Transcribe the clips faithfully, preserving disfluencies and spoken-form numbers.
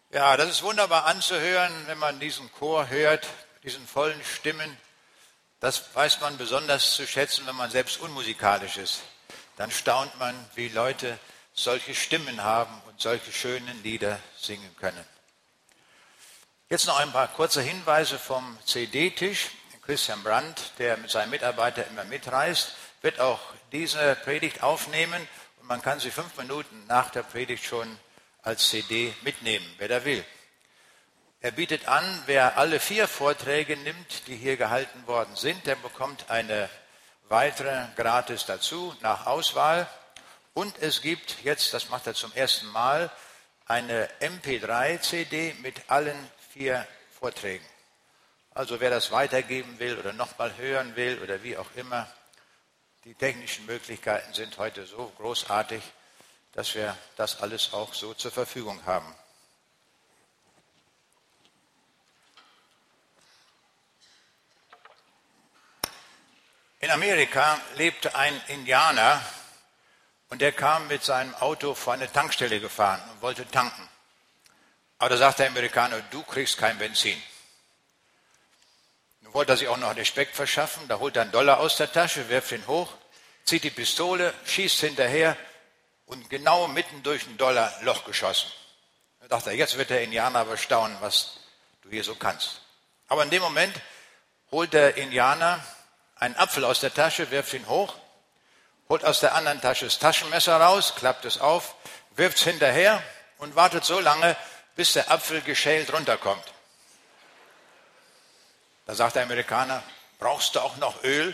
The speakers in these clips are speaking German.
Ja, das ist wunderbar anzuhören, wenn man diesen Chor hört, diesen vollen Stimmen. Das weiß man besonders zu schätzen, wenn man selbst unmusikalisch ist. Dann staunt man, wie Leute solche Stimmen haben und solche schönen Lieder singen können. Jetzt noch ein paar kurze Hinweise vom C D-Tisch. Christian Brandt, der mit seinen Mitarbeitern immer mitreist, wird auch diese Predigt aufnehmen und man kann sie fünf Minuten nach der Predigt schon als C D mitnehmen, wer da will. Er bietet an, wer alle vier Vorträge nimmt, die hier gehalten worden sind, der bekommt eine weitere gratis dazu, nach Auswahl. Und es gibt jetzt, das macht er zum ersten Mal, eine M P drei C D mit allen vier Vorträgen. Also wer das weitergeben will oder nochmal hören will oder wie auch immer, die technischen Möglichkeiten sind heute so großartig, dass wir das alles auch so zur Verfügung haben. In Amerika lebte ein Indianer und der kam mit seinem Auto vor eine Tankstelle gefahren und wollte tanken. Aber da sagt der Amerikaner, du kriegst kein Benzin. Nun wollte er sich auch noch den Speck verschaffen, da holt er einen Dollar aus der Tasche, wirft ihn hoch, zieht die Pistole, schießt hinterher und genau mitten durch den Dollar Loch geschossen. Da dachte er, jetzt wird der Indianer aber staunen, was du hier so kannst. Aber in dem Moment holt der Indianer einen Apfel aus der Tasche, wirft ihn hoch, holt aus der anderen Tasche das Taschenmesser raus, klappt es auf, wirft es hinterher und wartet so lange, bis der Apfel geschält runterkommt. Da sagt der Amerikaner, brauchst du auch noch Öl?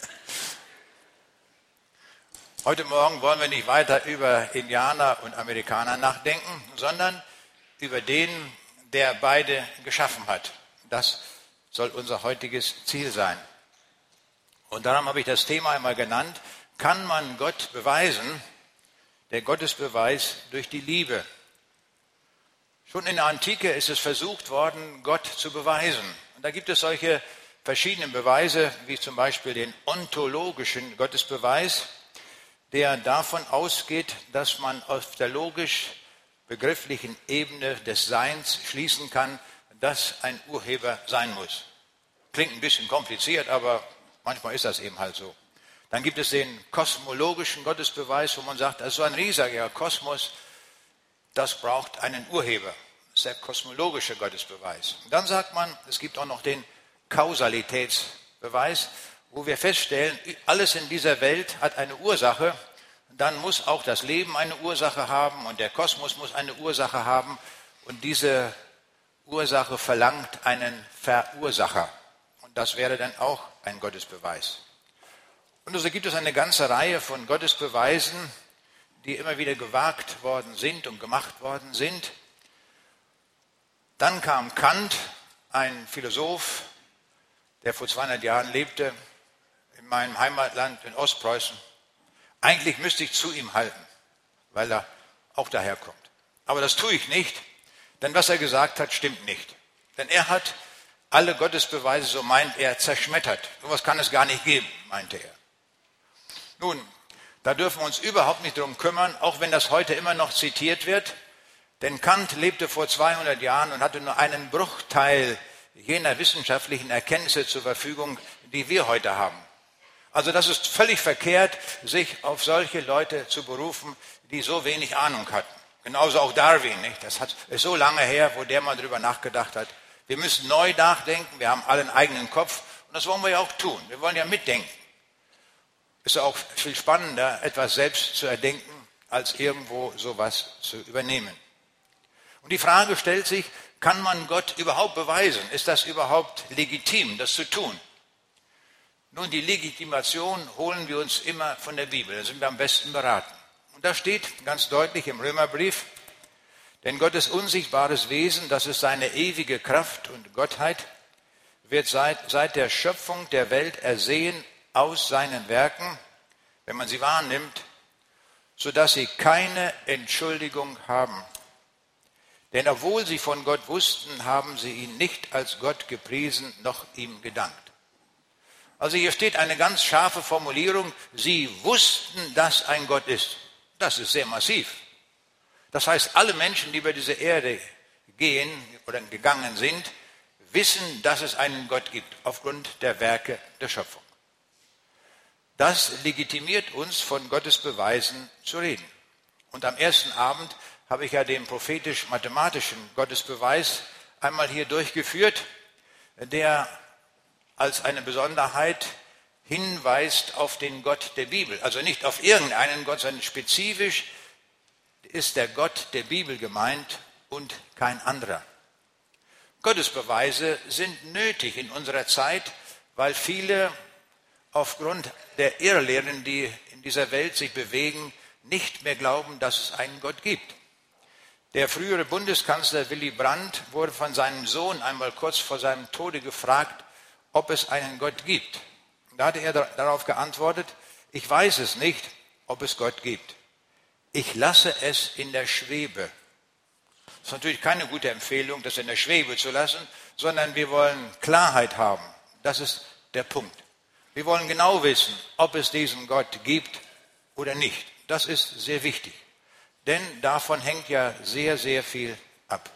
Heute Morgen wollen wir nicht weiter über Indianer und Amerikaner nachdenken, sondern über den, der beide geschaffen hat. Das soll unser heutiges Ziel sein. Und darum habe ich das Thema einmal genannt, kann man Gott beweisen? Der Gottesbeweis durch die Liebe. Schon in der Antike ist es versucht worden, Gott zu beweisen. Und da gibt es solche verschiedenen Beweise, wie zum Beispiel den ontologischen Gottesbeweis, der davon ausgeht, dass man auf der logisch-begrifflichen Ebene des Seins schließen kann, dass ein Urheber sein muss. Klingt ein bisschen kompliziert, aber manchmal ist das eben halt so. Dann gibt es den kosmologischen Gottesbeweis, wo man sagt, das ist so ein riesiger Kosmos, das braucht einen Urheber. Das ist der kosmologische Gottesbeweis. Und dann sagt man, es gibt auch noch den Kausalitätsbeweis, wo wir feststellen, alles in dieser Welt hat eine Ursache. Dann muss auch das Leben eine Ursache haben und der Kosmos muss eine Ursache haben. Und diese Ursache verlangt einen Verursacher. Und das wäre dann auch ein Gottesbeweis. Und so gibt es eine ganze Reihe von Gottesbeweisen, die immer wieder gewagt worden sind und gemacht worden sind. Dann kam Kant, ein Philosoph, der vor zweihundert Jahren lebte, in meinem Heimatland in Ostpreußen. Eigentlich müsste ich zu ihm halten, weil er auch daherkommt. Aber das tue ich nicht, denn was er gesagt hat, stimmt nicht. Denn er hat alle Gottesbeweise, so meint er, zerschmettert. So etwas kann es gar nicht geben, meinte er. Nun, da dürfen wir uns überhaupt nicht darum kümmern, auch wenn das heute immer noch zitiert wird. Denn Kant lebte vor zweihundert Jahren und hatte nur einen Bruchteil jener wissenschaftlichen Erkenntnisse zur Verfügung, die wir heute haben. Also das ist völlig verkehrt, sich auf solche Leute zu berufen, die so wenig Ahnung hatten. Genauso auch Darwin, nicht? Das hat, ist so lange her, wo der mal drüber nachgedacht hat. Wir müssen neu nachdenken, wir haben alle einen eigenen Kopf und das wollen wir ja auch tun. Wir wollen ja mitdenken. Ist ja auch viel spannender, etwas selbst zu erdenken, als irgendwo sowas zu übernehmen. Und die Frage stellt sich, kann man Gott überhaupt beweisen? Ist das überhaupt legitim, das zu tun? Nun, die Legitimation holen wir uns immer von der Bibel, da sind wir am besten beraten. Und da steht ganz deutlich im Römerbrief, denn Gottes unsichtbares Wesen, das ist seine ewige Kraft und Gottheit, wird seit, seit der Schöpfung der Welt ersehen aus seinen Werken, wenn man sie wahrnimmt, sodass sie keine Entschuldigung haben. Denn obwohl sie von Gott wussten, haben sie ihn nicht als Gott gepriesen, noch ihm gedankt. Also hier steht eine ganz scharfe Formulierung, sie wussten, dass ein Gott ist. Das ist sehr massiv. Das heißt, alle Menschen, die über diese Erde gehen oder gegangen sind, wissen, dass es einen Gott gibt, aufgrund der Werke der Schöpfung. Das legitimiert uns, von Gottes Beweisen zu reden. Und am ersten Abend habe ich ja den prophetisch-mathematischen Gottesbeweis einmal hier durchgeführt, der als eine Besonderheit hinweist auf den Gott der Bibel. Also nicht auf irgendeinen Gott, sondern spezifisch ist der Gott der Bibel gemeint und kein anderer. Gottesbeweise sind nötig in unserer Zeit, weil viele aufgrund der Irrlehren, die in dieser Welt sich bewegen, nicht mehr glauben, dass es einen Gott gibt. Der frühere Bundeskanzler Willy Brandt wurde von seinem Sohn einmal kurz vor seinem Tode gefragt, ob es einen Gott gibt. Da hatte er darauf geantwortet, ich weiß es nicht, ob es Gott gibt. Ich lasse es in der Schwebe. Das ist natürlich keine gute Empfehlung, das in der Schwebe zu lassen, sondern wir wollen Klarheit haben. Das ist der Punkt. Wir wollen genau wissen, ob es diesen Gott gibt oder nicht. Das ist sehr wichtig, denn davon hängt ja sehr, sehr viel ab.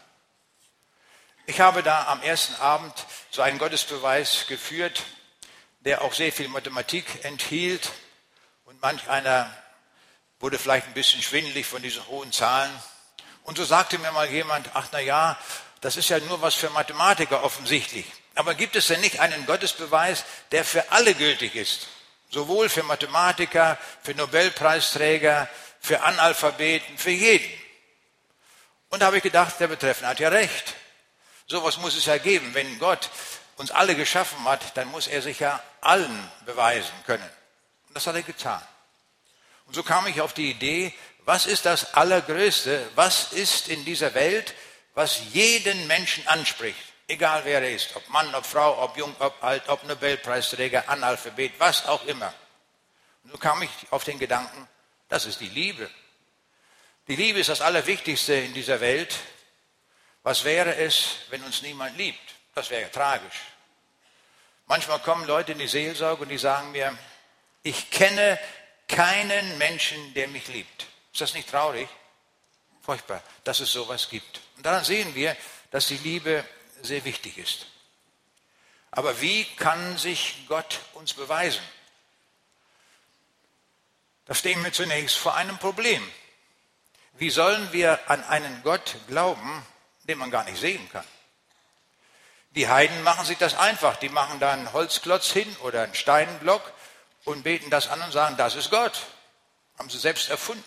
Ich habe da am ersten Abend so einen Gottesbeweis geführt, der auch sehr viel Mathematik enthielt und manch einer wurde vielleicht ein bisschen schwindelig von diesen hohen Zahlen. Und so sagte mir mal jemand, ach na ja, das ist ja nur was für Mathematiker offensichtlich. Aber gibt es denn nicht einen Gottesbeweis, der für alle gültig ist? Sowohl für Mathematiker, für Nobelpreisträger, für Analphabeten, für jeden. Und da habe ich gedacht, der Betreffende hat ja recht. Sowas muss es ja geben. Wenn Gott uns alle geschaffen hat, dann muss er sich ja allen beweisen können. Und das hat er getan. Und so kam ich auf die Idee, was ist das Allergrößte, was ist in dieser Welt, was jeden Menschen anspricht, egal wer er ist, ob Mann, ob Frau, ob jung, ob alt, ob Nobelpreisträger, Analphabet, was auch immer. Und so kam ich auf den Gedanken, das ist die Liebe. Die Liebe ist das Allerwichtigste in dieser Welt. Was wäre es, wenn uns niemand liebt? Das wäre ja tragisch. Manchmal kommen Leute in die Seelsorge und die sagen mir, ich kenne keinen Menschen, der mich liebt. Ist das nicht traurig? Furchtbar, dass es sowas gibt. Und daran sehen wir, dass die Liebe sehr wichtig ist. Aber wie kann sich Gott uns beweisen? Da stehen wir zunächst vor einem Problem. Wie sollen wir an einen Gott glauben, den man gar nicht sehen kann? Die Heiden machen sich das einfach. Die machen da einen Holzklotz hin oder einen Steinblock und beten das an und sagen, das ist Gott. Haben sie selbst erfunden.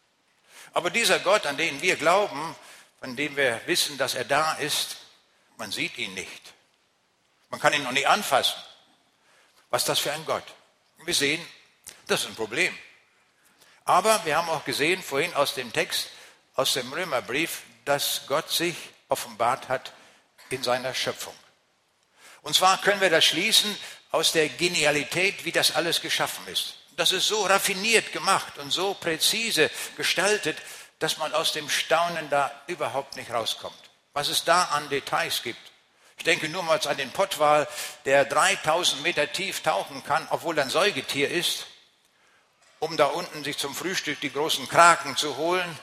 Aber dieser Gott, an den wir glauben, von dem wir wissen, dass er da ist, man sieht ihn nicht. Man kann ihn noch nicht anfassen. Was ist das für ein Gott? Wir sehen, das ist ein Problem. Aber wir haben auch gesehen, vorhin aus dem Text, aus dem Römerbrief, dass Gott sich offenbart hat in seiner Schöpfung. Und zwar können wir das schließen aus der Genialität, wie das alles geschaffen ist. Das ist so raffiniert gemacht und so präzise gestaltet, dass man aus dem Staunen da überhaupt nicht rauskommt. Was es da an Details gibt. Ich denke nur mal an den Pottwal, der dreitausend Meter tief tauchen kann, obwohl er ein Säugetier ist, um da unten sich zum Frühstück die großen Kraken zu holen,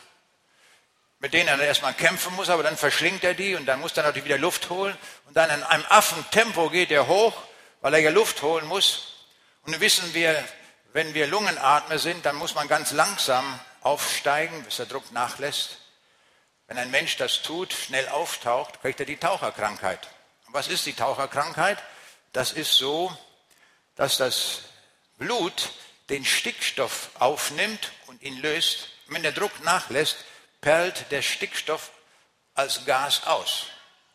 mit denen er erstmal kämpfen muss, aber dann verschlingt er die und dann muss er natürlich wieder Luft holen. Und dann in einem Affentempo geht er hoch, weil er ja Luft holen muss. Und nun wissen wir, wenn wir Lungenatmer sind, dann muss man ganz langsam aufsteigen, bis der Druck nachlässt. Wenn ein Mensch das tut, schnell auftaucht, kriegt er die Taucherkrankheit. Und was ist die Taucherkrankheit? Das ist so, dass das Blut den Stickstoff aufnimmt und ihn löst. Und wenn der Druck nachlässt, perlt der Stickstoff als Gas aus.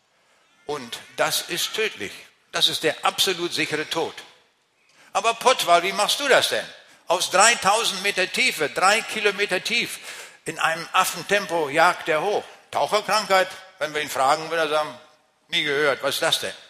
Und das ist tödlich. Das ist der absolut sichere Tod. Aber Pottwal, wie machst du das denn? Aus dreitausend Meter Tiefe, drei Kilometer tief, in einem Affentempo jagt er hoch. Taucherkrankheit, wenn wir ihn fragen, würde er sagen, nie gehört, was ist das denn?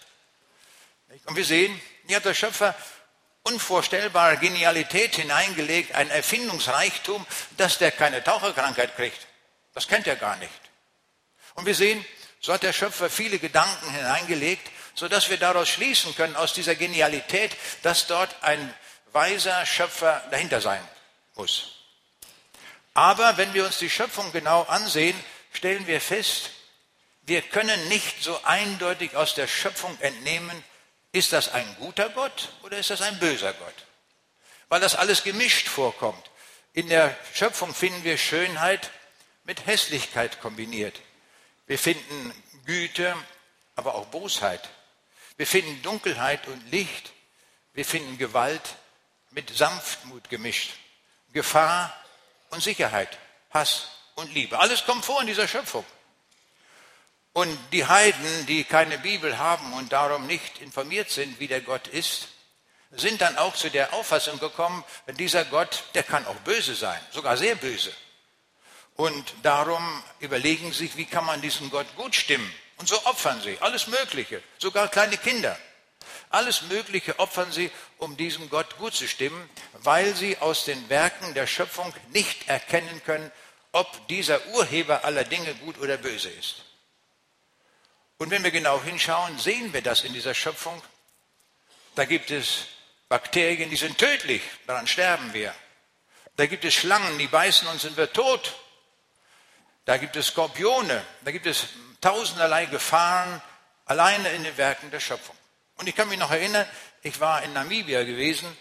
Und wir sehen, hier hat der Schöpfer unvorstellbare Genialität hineingelegt, ein Erfindungsreichtum, dass der keine Taucherkrankheit kriegt. Das kennt er gar nicht. Und wir sehen, so hat der Schöpfer viele Gedanken hineingelegt, sodass wir daraus schließen können, aus dieser Genialität, dass dort ein weiser Schöpfer dahinter sein muss. Aber wenn wir uns die Schöpfung genau ansehen, stellen wir fest, wir können nicht so eindeutig aus der Schöpfung entnehmen, ist das ein guter Gott oder ist das ein böser Gott? Weil das alles gemischt vorkommt. In der Schöpfung finden wir Schönheit mit Hässlichkeit kombiniert. Wir finden Güte, aber auch Bosheit. Wir finden Dunkelheit und Licht. Wir finden Gewalt mit Sanftmut gemischt. Gefahr und Sicherheit, Hass und Liebe. Alles kommt vor in dieser Schöpfung. Und die Heiden, die keine Bibel haben und darum nicht informiert sind, wie der Gott ist, sind dann auch zu der Auffassung gekommen, dieser Gott, der kann auch böse sein, sogar sehr böse. Und darum überlegen sich, wie kann man diesen Gott gut stimmen? Und so opfern sie alles Mögliche, sogar kleine Kinder. Alles Mögliche opfern sie, um diesem Gott gut zu stimmen, weil sie aus den Werken der Schöpfung nicht erkennen können, ob dieser Urheber aller Dinge gut oder böse ist. Und wenn wir genau hinschauen, sehen wir das in dieser Schöpfung. Da gibt es Bakterien, die sind tödlich, daran sterben wir. Da gibt es Schlangen, die beißen uns, sind wir tot. Da gibt es Skorpione, da gibt es tausenderlei Gefahren alleine in den Werken der Schöpfung. Und ich kann mich noch erinnern, ich war in Namibia gewesen,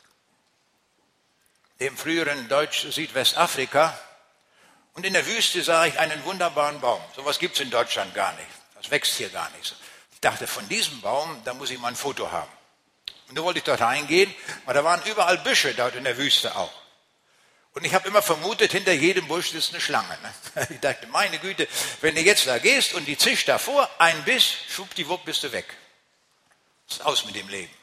dem früheren Deutsch-Südwestafrika, und in der Wüste sah ich einen wunderbaren Baum. So etwas gibt es in Deutschland gar nicht. Das wächst hier gar nicht. Ich dachte, von diesem Baum, da muss ich mal ein Foto haben. Und da wollte ich dort reingehen, weil da waren überall Büsche dort in der Wüste auch. Und ich habe immer vermutet, hinter jedem Busch ist eine Schlange. Ne? Ich dachte, meine Güte, wenn du jetzt da gehst und die zischt davor, ein Biss, schwuppdiwupp bist du weg. Ist aus mit dem Leben.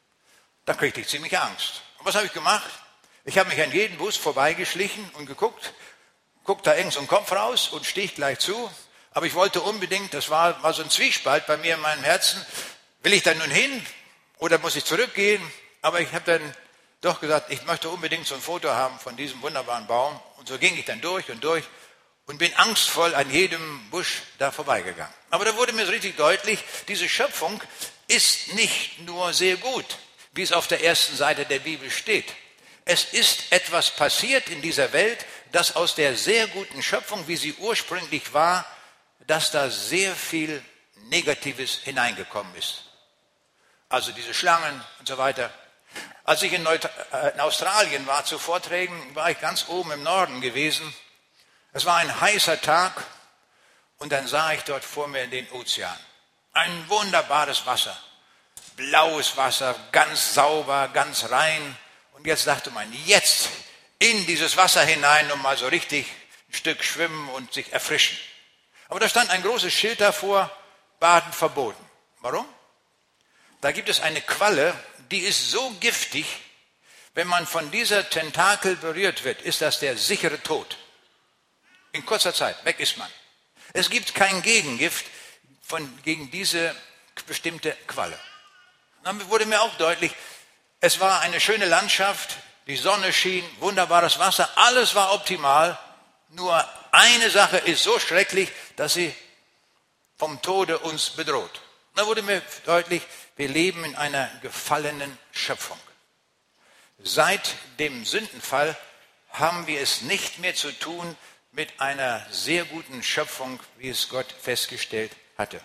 Da kriegte ich ziemlich Angst. Und was habe ich gemacht? Ich habe mich an jeden Bus vorbeigeschlichen und geguckt, guckt da eng so ein Kopf raus und stieg gleich zu. Aber ich wollte unbedingt, das war, war so ein Zwiespalt bei mir in meinem Herzen, will ich da nun hin oder muss ich zurückgehen? Aber ich habe dann doch gesagt, ich möchte unbedingt so ein Foto haben von diesem wunderbaren Baum. Und so ging ich dann durch und durch und bin angstvoll an jedem Busch da vorbeigegangen. Aber da wurde mir so richtig deutlich, diese Schöpfung ist nicht nur sehr gut, wie es auf der ersten Seite der Bibel steht. Es ist etwas passiert in dieser Welt, dass aus der sehr guten Schöpfung, wie sie ursprünglich war, dass da sehr viel Negatives hineingekommen ist. Also diese Schlangen und so weiter. Als ich in, Neut- äh, in Australien war zu Vorträgen, war ich ganz oben im Norden gewesen. Es war ein heißer Tag und dann sah ich dort vor mir den Ozean. Ein wunderbares Wasser, blaues Wasser, ganz sauber, ganz rein. Und jetzt dachte man, jetzt in dieses Wasser hinein und mal so richtig ein Stück schwimmen und sich erfrischen. Aber da stand ein großes Schild davor, Baden verboten. Warum? Da gibt es eine Qualle, die ist so giftig, wenn man von dieser Tentakel berührt wird, ist das der sichere Tod. In kurzer Zeit, weg ist man. Es gibt kein Gegengift von, gegen diese bestimmte Qualle. Dann wurde mir auch deutlich, es war eine schöne Landschaft, die Sonne schien, wunderbares Wasser, alles war optimal, nur eine Sache ist so schrecklich, dass sie vom Tode uns bedroht. Da wurde mir deutlich, wir leben in einer gefallenen Schöpfung. Seit dem Sündenfall haben wir es nicht mehr zu tun mit einer sehr guten Schöpfung, wie es Gott festgestellt hatte.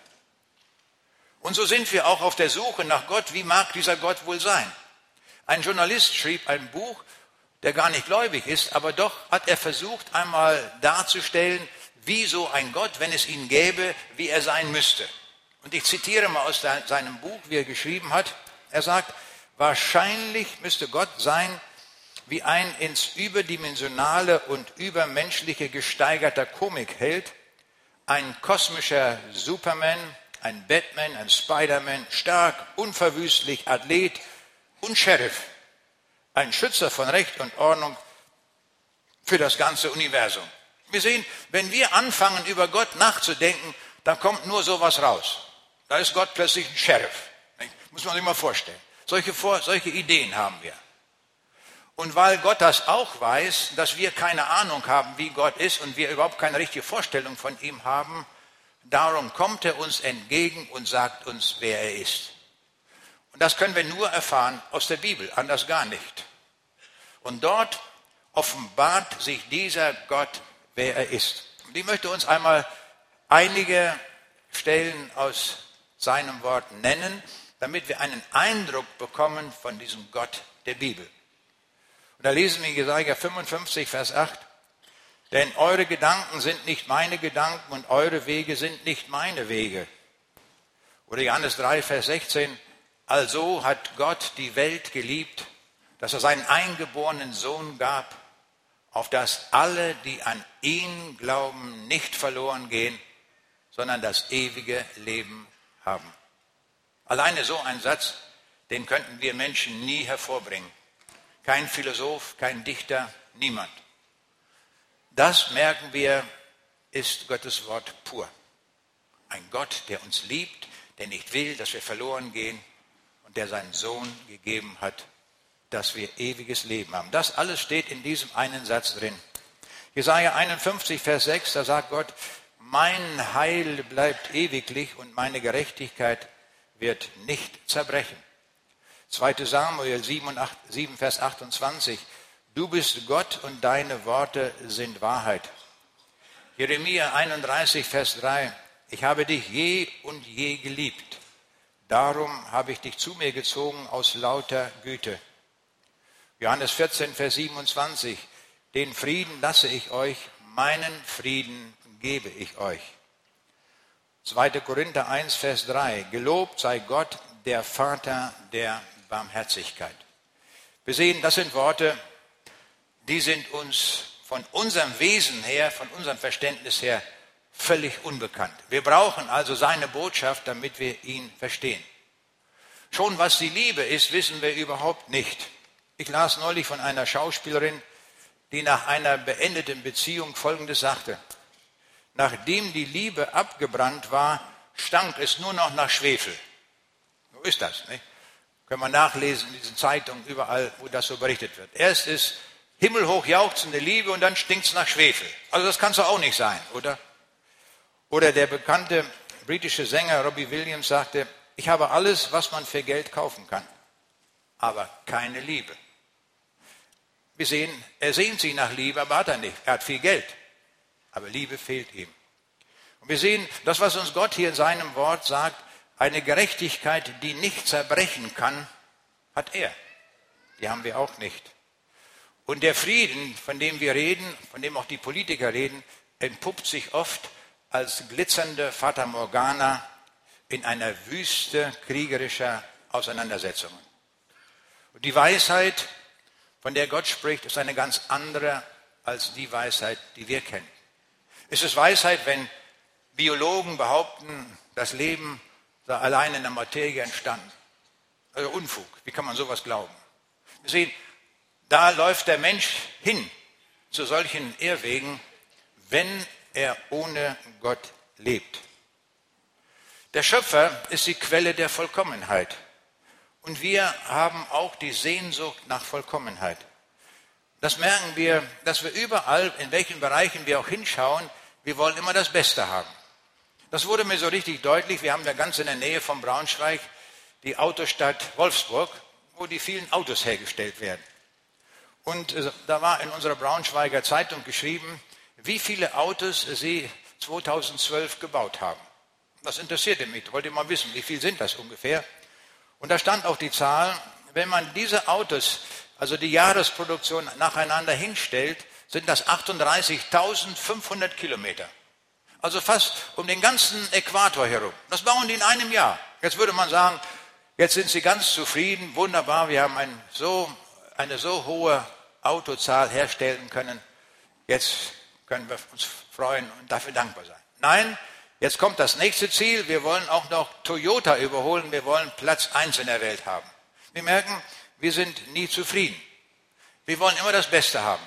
Und so sind wir auch auf der Suche nach Gott. Wie mag dieser Gott wohl sein? Ein Journalist schrieb ein Buch, der gar nicht gläubig ist, aber doch hat er versucht, einmal darzustellen, wie so ein Gott, wenn es ihn gäbe, wie er sein müsste. Und ich zitiere mal aus seinem Buch, wie er geschrieben hat. Er sagt, wahrscheinlich müsste Gott sein wie ein ins Überdimensionale und Übermenschliche gesteigerter Komikheld, ein kosmischer Superman, ein Batman, ein Spider-Man, stark, unverwüstlich, Athlet und Sheriff, ein Schützer von Recht und Ordnung für das ganze Universum. Wir sehen, wenn wir anfangen, über Gott nachzudenken, dann kommt nur sowas raus. Da ist Gott plötzlich ein Sheriff. Muss man sich mal vorstellen. Solche, Vor- solche Ideen haben wir. Und weil Gott das auch weiß, dass wir keine Ahnung haben, wie Gott ist und wir überhaupt keine richtige Vorstellung von ihm haben, darum kommt er uns entgegen und sagt uns, wer er ist. Und das können wir nur erfahren aus der Bibel, anders gar nicht. Und dort offenbart sich dieser Gott, wer er ist. Und ich möchte uns einmal einige Stellen aus seinem Wort nennen, damit wir einen Eindruck bekommen von diesem Gott der Bibel. Und da lesen wir in Jesaja fünfundfünfzig, Vers acht, denn eure Gedanken sind nicht meine Gedanken und eure Wege sind nicht meine Wege. Oder Johannes drei, Vers sechzehn, also hat Gott die Welt geliebt, dass er seinen eingeborenen Sohn gab, auf dass alle, die an ihn glauben, nicht verloren gehen, sondern das ewige Leben haben. Alleine so ein Satz, den könnten wir Menschen nie hervorbringen. Kein Philosoph, kein Dichter, niemand. Das, merken wir, ist Gottes Wort pur. Ein Gott, der uns liebt, der nicht will, dass wir verloren gehen und der seinen Sohn gegeben hat, dass wir ewiges Leben haben. Das alles steht in diesem einen Satz drin. Jesaja einundfünfzig, Vers sechs, da sagt Gott, mein Heil bleibt ewiglich und meine Gerechtigkeit wird nicht zerbrechen. zweiter Samuel sieben, Vers achtundzwanzig, du bist Gott und deine Worte sind Wahrheit. Jeremia einunddreißig, Vers drei, ich habe dich je und je geliebt, darum habe ich dich zu mir gezogen aus lauter Güte. Johannes vierzehn, Vers siebenundzwanzig, den Frieden lasse ich euch, meinen Frieden gebe ich euch. zweiter Korinther eins, Vers drei, gelobt sei Gott, der Vater der Barmherzigkeit. Wir sehen, das sind Worte, die sind uns von unserem Wesen her, von unserem Verständnis her völlig unbekannt. Wir brauchen also seine Botschaft, damit wir ihn verstehen. Schon was die Liebe ist, wissen wir überhaupt nicht. Ich las neulich von einer Schauspielerin, die nach einer beendeten Beziehung Folgendes sagte. Nachdem die Liebe abgebrannt war, stank es nur noch nach Schwefel. So ist das, nicht? Können wir nachlesen in diesen Zeitungen, überall, wo das so berichtet wird. Erst ist himmelhoch jauchzende Liebe und dann stinkt es nach Schwefel. Also das kann es doch auch nicht sein, oder? Oder der bekannte britische Sänger Robbie Williams sagte, ich habe alles, was man für Geld kaufen kann, aber keine Liebe. Wir sehen, er sehnt sich nach Liebe, aber hat er nicht. Er hat viel Geld, aber Liebe fehlt ihm. Und wir sehen, das, was uns Gott hier in seinem Wort sagt, eine Gerechtigkeit, die nicht zerbrechen kann, hat er. Die haben wir auch nicht. Und der Frieden, von dem wir reden, von dem auch die Politiker reden, entpuppt sich oft als glitzernde Fata Morgana in einer Wüste kriegerischer Auseinandersetzungen. Und die Weisheit, von der Gott spricht, ist eine ganz andere als die Weisheit, die wir kennen. Es ist Weisheit, wenn Biologen behaupten, das Leben sei allein in der Materie entstanden. Also Unfug, wie kann man sowas glauben? Wir sehen, da läuft der Mensch hin zu solchen Irrwegen, wenn er ohne Gott lebt. Der Schöpfer ist die Quelle der Vollkommenheit. Und wir haben auch die Sehnsucht nach Vollkommenheit. Das merken wir, dass wir überall, in welchen Bereichen wir auch hinschauen, wir wollen immer das Beste haben. Das wurde mir so richtig deutlich. Wir haben ja ganz in der Nähe von Braunschweig die Autostadt Wolfsburg, wo die vielen Autos hergestellt werden. Und da war in unserer Braunschweiger Zeitung geschrieben, wie viele Autos sie zweitausendzwölf gebaut haben. Das interessierte mich, ich wollte mal wissen, wie viel sind das ungefähr. Und da stand auch die Zahl, wenn man diese Autos, also die Jahresproduktion nacheinander hinstellt, sind das achtunddreißigtausendfünfhundert Kilometer. Also fast um den ganzen Äquator herum. Das bauen die in einem Jahr. Jetzt würde man sagen, jetzt sind sie ganz zufrieden, wunderbar, wir haben ein so, eine so hohe Autozahl herstellen können. Jetzt können wir uns freuen und dafür dankbar sein. Nein, jetzt kommt das nächste Ziel. Wir wollen auch noch Toyota überholen. Wir wollen Platz eins in der Welt haben. Wir merken, wir sind nie zufrieden. Wir wollen immer das Beste haben.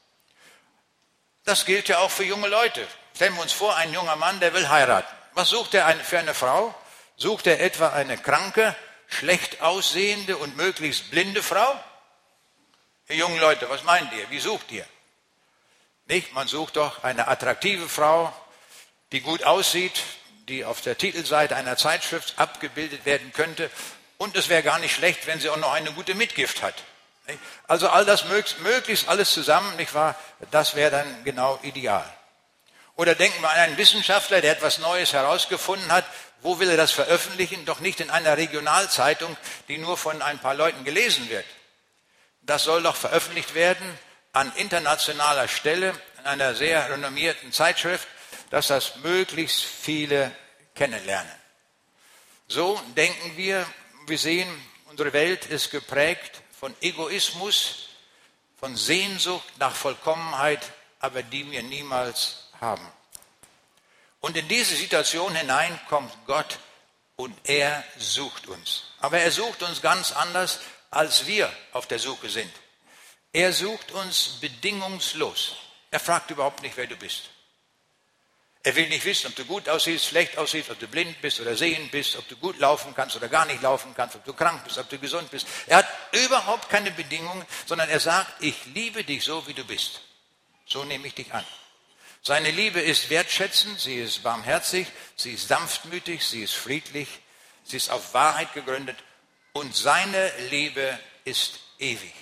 Das gilt ja auch für junge Leute. Stellen wir uns vor, ein junger Mann, der will heiraten. Was sucht er für eine Frau? Sucht er etwa eine kranke, schlecht aussehende und möglichst blinde Frau? Ihr jungen Leute, was meint ihr? Wie sucht ihr? Nicht? Man sucht doch eine attraktive Frau, die gut aussieht, die auf der Titelseite einer Zeitschrift abgebildet werden könnte. Und es wäre gar nicht schlecht, wenn sie auch noch eine gute Mitgift hat. Also all das möglichst alles zusammen, nicht wahr? Das wäre dann genau ideal. Oder denken wir an einen Wissenschaftler, der etwas Neues herausgefunden hat. Wo will er das veröffentlichen? Doch nicht in einer Regionalzeitung, die nur von ein paar Leuten gelesen wird. Das soll doch veröffentlicht werden an internationaler Stelle, in einer sehr renommierten Zeitschrift, dass das möglichst viele kennenlernen. So denken wir, wir sehen, unsere Welt ist geprägt von Egoismus, von Sehnsucht nach Vollkommenheit, aber die wir niemals haben. Und in diese Situation hinein kommt Gott und er sucht uns. Aber er sucht uns ganz anders, als wir auf der Suche sind. Er sucht uns bedingungslos. Er fragt überhaupt nicht, wer du bist. Er will nicht wissen, ob du gut aussiehst, schlecht aussiehst, ob du blind bist oder sehend bist, ob du gut laufen kannst oder gar nicht laufen kannst, ob du krank bist, ob du gesund bist. Er hat überhaupt keine Bedingungen, sondern er sagt, ich liebe dich so, wie du bist. So nehme ich dich an. Seine Liebe ist wertschätzend, sie ist barmherzig, sie ist sanftmütig, sie ist friedlich, sie ist auf Wahrheit gegründet und seine Liebe ist ewig.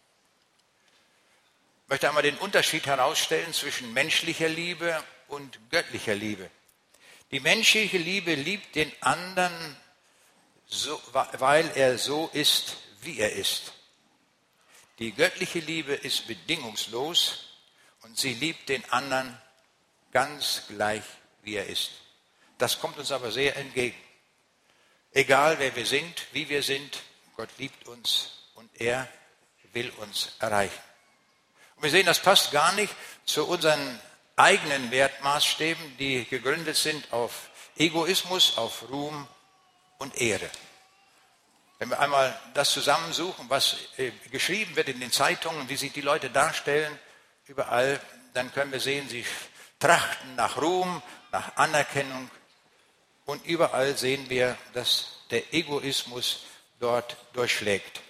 Ich möchte einmal den Unterschied herausstellen zwischen menschlicher Liebe und göttlicher Liebe. Die menschliche Liebe liebt den anderen, so, weil er so ist, wie er ist. Die göttliche Liebe ist bedingungslos und sie liebt den anderen ganz gleich, wie er ist. Das kommt uns aber sehr entgegen. Egal, wer wir sind, wie wir sind, Gott liebt uns und er will uns erreichen. Und wir sehen, das passt gar nicht zu unseren eigenen Wertmaßstäben, die gegründet sind auf Egoismus, auf Ruhm und Ehre. Wenn wir einmal das zusammensuchen, was geschrieben wird in den Zeitungen, wie sich die Leute darstellen, überall, dann können wir sehen, sie trachten nach Ruhm, nach Anerkennung und überall sehen wir, dass der Egoismus dort durchschlägt.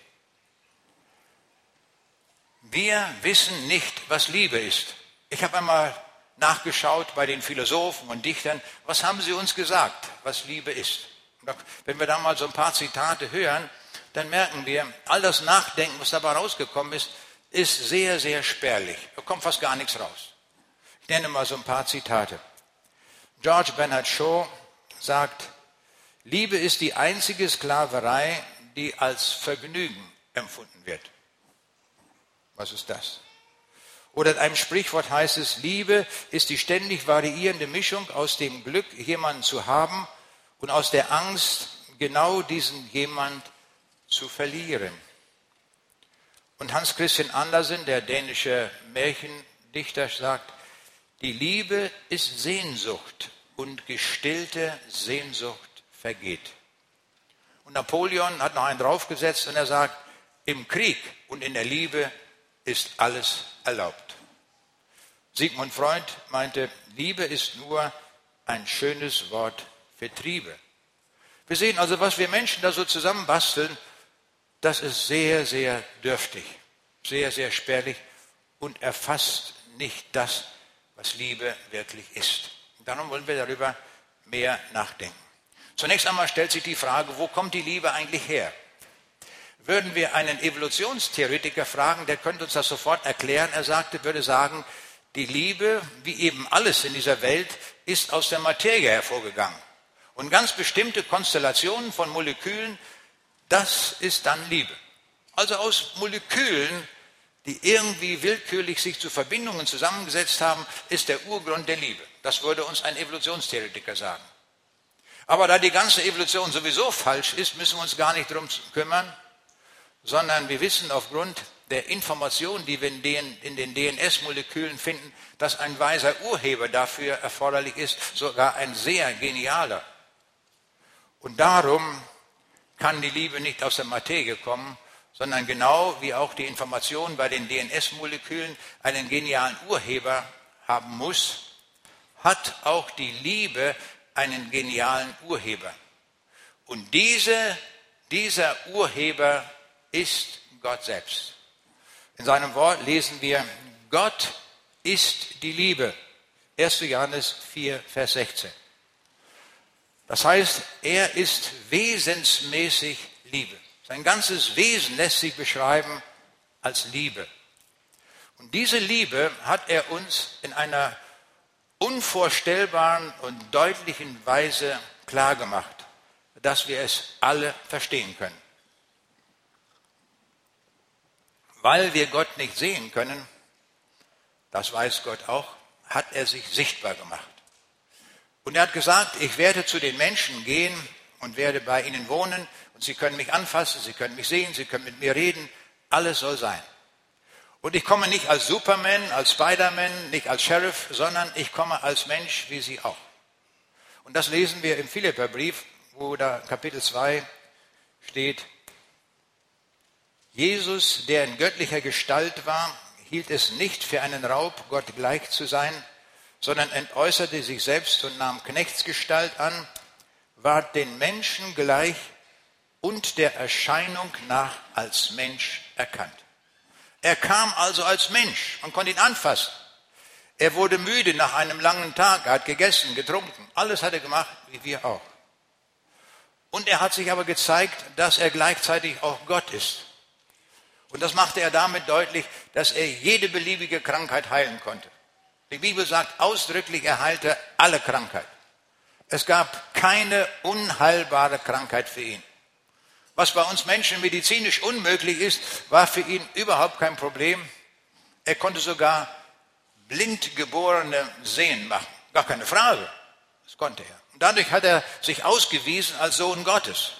Wir wissen nicht, was Liebe ist. Ich habe einmal nachgeschaut bei den Philosophen und Dichtern, was haben sie uns gesagt, was Liebe ist. Und wenn wir da mal so ein paar Zitate hören, dann merken wir, all das Nachdenken, was dabei rausgekommen ist, ist sehr, sehr spärlich. Da kommt fast gar nichts raus. Ich nenne mal so ein paar Zitate. George Bernard Shaw sagt, Liebe ist die einzige Sklaverei, die als Vergnügen empfunden wird. Was ist das? Oder in einem Sprichwort heißt es, Liebe ist die ständig variierende Mischung aus dem Glück, jemanden zu haben und aus der Angst, genau diesen jemand zu verlieren. Und Hans Christian Andersen, der dänische Märchendichter, sagt, die Liebe ist Sehnsucht und gestillte Sehnsucht vergeht. Und Napoleon hat noch einen draufgesetzt und er sagt, im Krieg und in der Liebe ist alles erlaubt. Sigmund Freud meinte, Liebe ist nur ein schönes Wort für Triebe. Wir sehen also, was wir Menschen da so zusammenbasteln, das ist sehr, sehr dürftig, sehr, sehr spärlich und erfasst nicht das, was Liebe wirklich ist. Und darum wollen wir darüber mehr nachdenken. Zunächst einmal stellt sich die Frage, wo kommt die Liebe eigentlich her? Würden wir einen Evolutionstheoretiker fragen, der könnte uns das sofort erklären. Er sagte, würde sagen, die Liebe, wie eben alles in dieser Welt, ist aus der Materie hervorgegangen. Und ganz bestimmte Konstellationen von Molekülen, das ist dann Liebe. Also aus Molekülen, die irgendwie willkürlich sich zu Verbindungen zusammengesetzt haben, ist der Urgrund der Liebe. Das würde uns ein Evolutionstheoretiker sagen. Aber da die ganze Evolution sowieso falsch ist, müssen wir uns gar nicht darum kümmern, sondern wir wissen aufgrund der Information, die wir in den, in den D N S-Molekülen finden, dass ein weiser Urheber dafür erforderlich ist, sogar ein sehr genialer. Und darum kann die Liebe nicht aus der Materie kommen, sondern genau wie auch die Information bei den D N S-Molekülen einen genialen Urheber haben muss, hat auch die Liebe einen genialen Urheber. Und diese, dieser Urheber ist Gott selbst. In seinem Wort lesen wir, Gott ist die Liebe. erster Johannes vier, Vers sechzehn. Das heißt, er ist wesensmäßig Liebe. Sein ganzes Wesen lässt sich beschreiben als Liebe. Und diese Liebe hat er uns in einer unvorstellbaren und deutlichen Weise klargemacht, dass wir es alle verstehen können. Weil wir Gott nicht sehen können, das weiß Gott auch, hat er sich sichtbar gemacht. Und er hat gesagt, ich werde zu den Menschen gehen und werde bei ihnen wohnen und sie können mich anfassen, sie können mich sehen, sie können mit mir reden, alles soll sein. Und ich komme nicht als Superman, als Spider-Man, nicht als Sheriff, sondern ich komme als Mensch wie sie auch. Und das lesen wir im Philipperbrief, wo da Kapitel zwei steht, Jesus, der in göttlicher Gestalt war, hielt es nicht für einen Raub, Gott gleich zu sein, sondern entäußerte sich selbst und nahm Knechtsgestalt an, ward den Menschen gleich und der Erscheinung nach als Mensch erkannt. Er kam also als Mensch, man konnte ihn anfassen. Er wurde müde nach einem langen Tag, er hat gegessen, getrunken, alles hat er gemacht, wie wir auch. Und er hat sich aber gezeigt, dass er gleichzeitig auch Gott ist. Und das machte er damit deutlich, dass er jede beliebige Krankheit heilen konnte. Die Bibel sagt ausdrücklich, er heilte alle Krankheit. Es gab keine unheilbare Krankheit für ihn. Was bei uns Menschen medizinisch unmöglich ist, war für ihn überhaupt kein Problem. Er konnte sogar Blindgeborene sehen machen. Gar keine Frage. Das konnte er. Und dadurch hat er sich ausgewiesen als Sohn Gottes.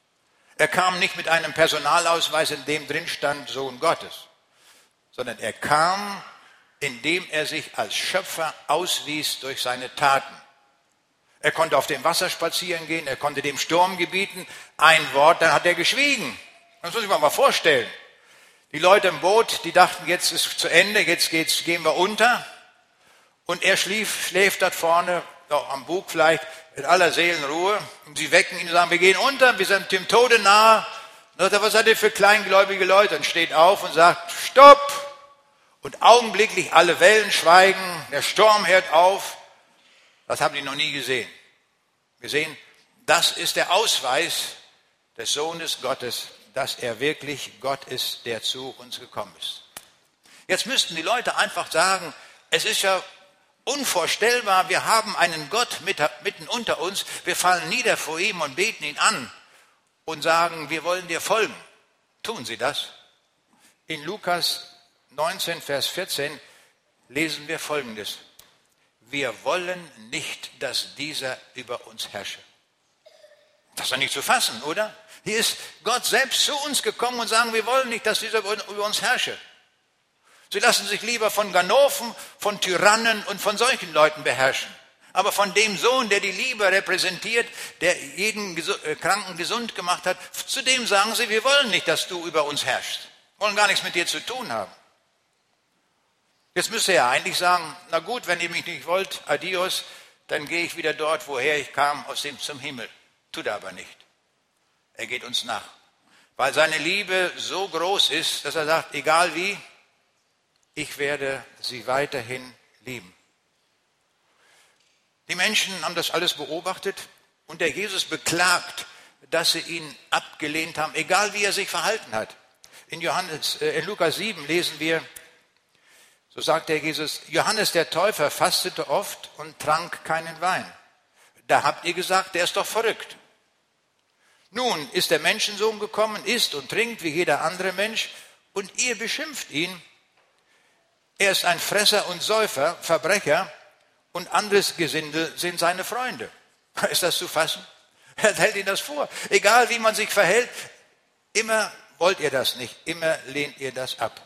Er kam nicht mit einem Personalausweis, in dem drin stand Sohn Gottes, sondern er kam, indem er sich als Schöpfer auswies durch seine Taten. Er konnte auf dem Wasser spazieren gehen, er konnte dem Sturm gebieten, ein Wort, dann hat er geschwiegen. Das muss ich mir mal vorstellen. Die Leute im Boot, die dachten, jetzt ist zu Ende, jetzt geht's, gehen wir unter. Und er schlief, schläft dort vorne, auch am Bug vielleicht, in aller Seelenruhe. Und sie wecken ihn und sagen, wir gehen unter, wir sind dem Tode nahe. Und sagt er, was seid ihr für kleingläubige Leute? Und steht auf und sagt, stopp! Und augenblicklich alle Wellen schweigen, der Sturm hört auf. Das haben die noch nie gesehen. Wir sehen, das ist der Ausweis des Sohnes Gottes, dass er wirklich Gott ist, der zu uns gekommen ist. Jetzt müssten die Leute einfach sagen, es ist ja unvorstellbar, wir haben einen Gott mitten unter uns, wir fallen nieder vor ihm und beten ihn an und sagen, wir wollen dir folgen. Tun sie das? In Lukas neunzehn, Vers vierzehn lesen wir Folgendes. Wir wollen nicht, dass dieser über uns herrsche. Das ist doch nicht zu fassen, oder? Hier ist Gott selbst zu uns gekommen und sagen, wir wollen nicht, dass dieser über uns herrsche. Sie lassen sich lieber von Ganoven, von Tyrannen und von solchen Leuten beherrschen. Aber von dem Sohn, der die Liebe repräsentiert, der jeden Kranken gesund gemacht hat, zu dem sagen sie, wir wollen nicht, dass du über uns herrschst. Wir wollen gar nichts mit dir zu tun haben. Jetzt müsste er eigentlich sagen, na gut, wenn ihr mich nicht wollt, adios, dann gehe ich wieder dort, woher ich kam, aus dem zum Himmel. Tut er aber nicht. Er geht uns nach. Weil seine Liebe so groß ist, dass er sagt, egal wie, ich werde sie weiterhin lieben. Die Menschen haben das alles beobachtet und der Jesus beklagt, dass sie ihn abgelehnt haben, egal wie er sich verhalten hat. In, Johannes, äh, in Lukas sieben lesen wir, so sagt der Jesus, Johannes der Täufer fastete oft und trank keinen Wein. Da habt ihr gesagt, der ist doch verrückt. Nun ist der Menschensohn gekommen, isst und trinkt wie jeder andere Mensch und ihr beschimpft ihn. Er ist ein Fresser und Säufer, Verbrecher und anderes Gesindel sind seine Freunde. Ist das zu fassen? Er hält ihnen das vor. Egal wie man sich verhält, immer wollt ihr das nicht, immer lehnt ihr das ab.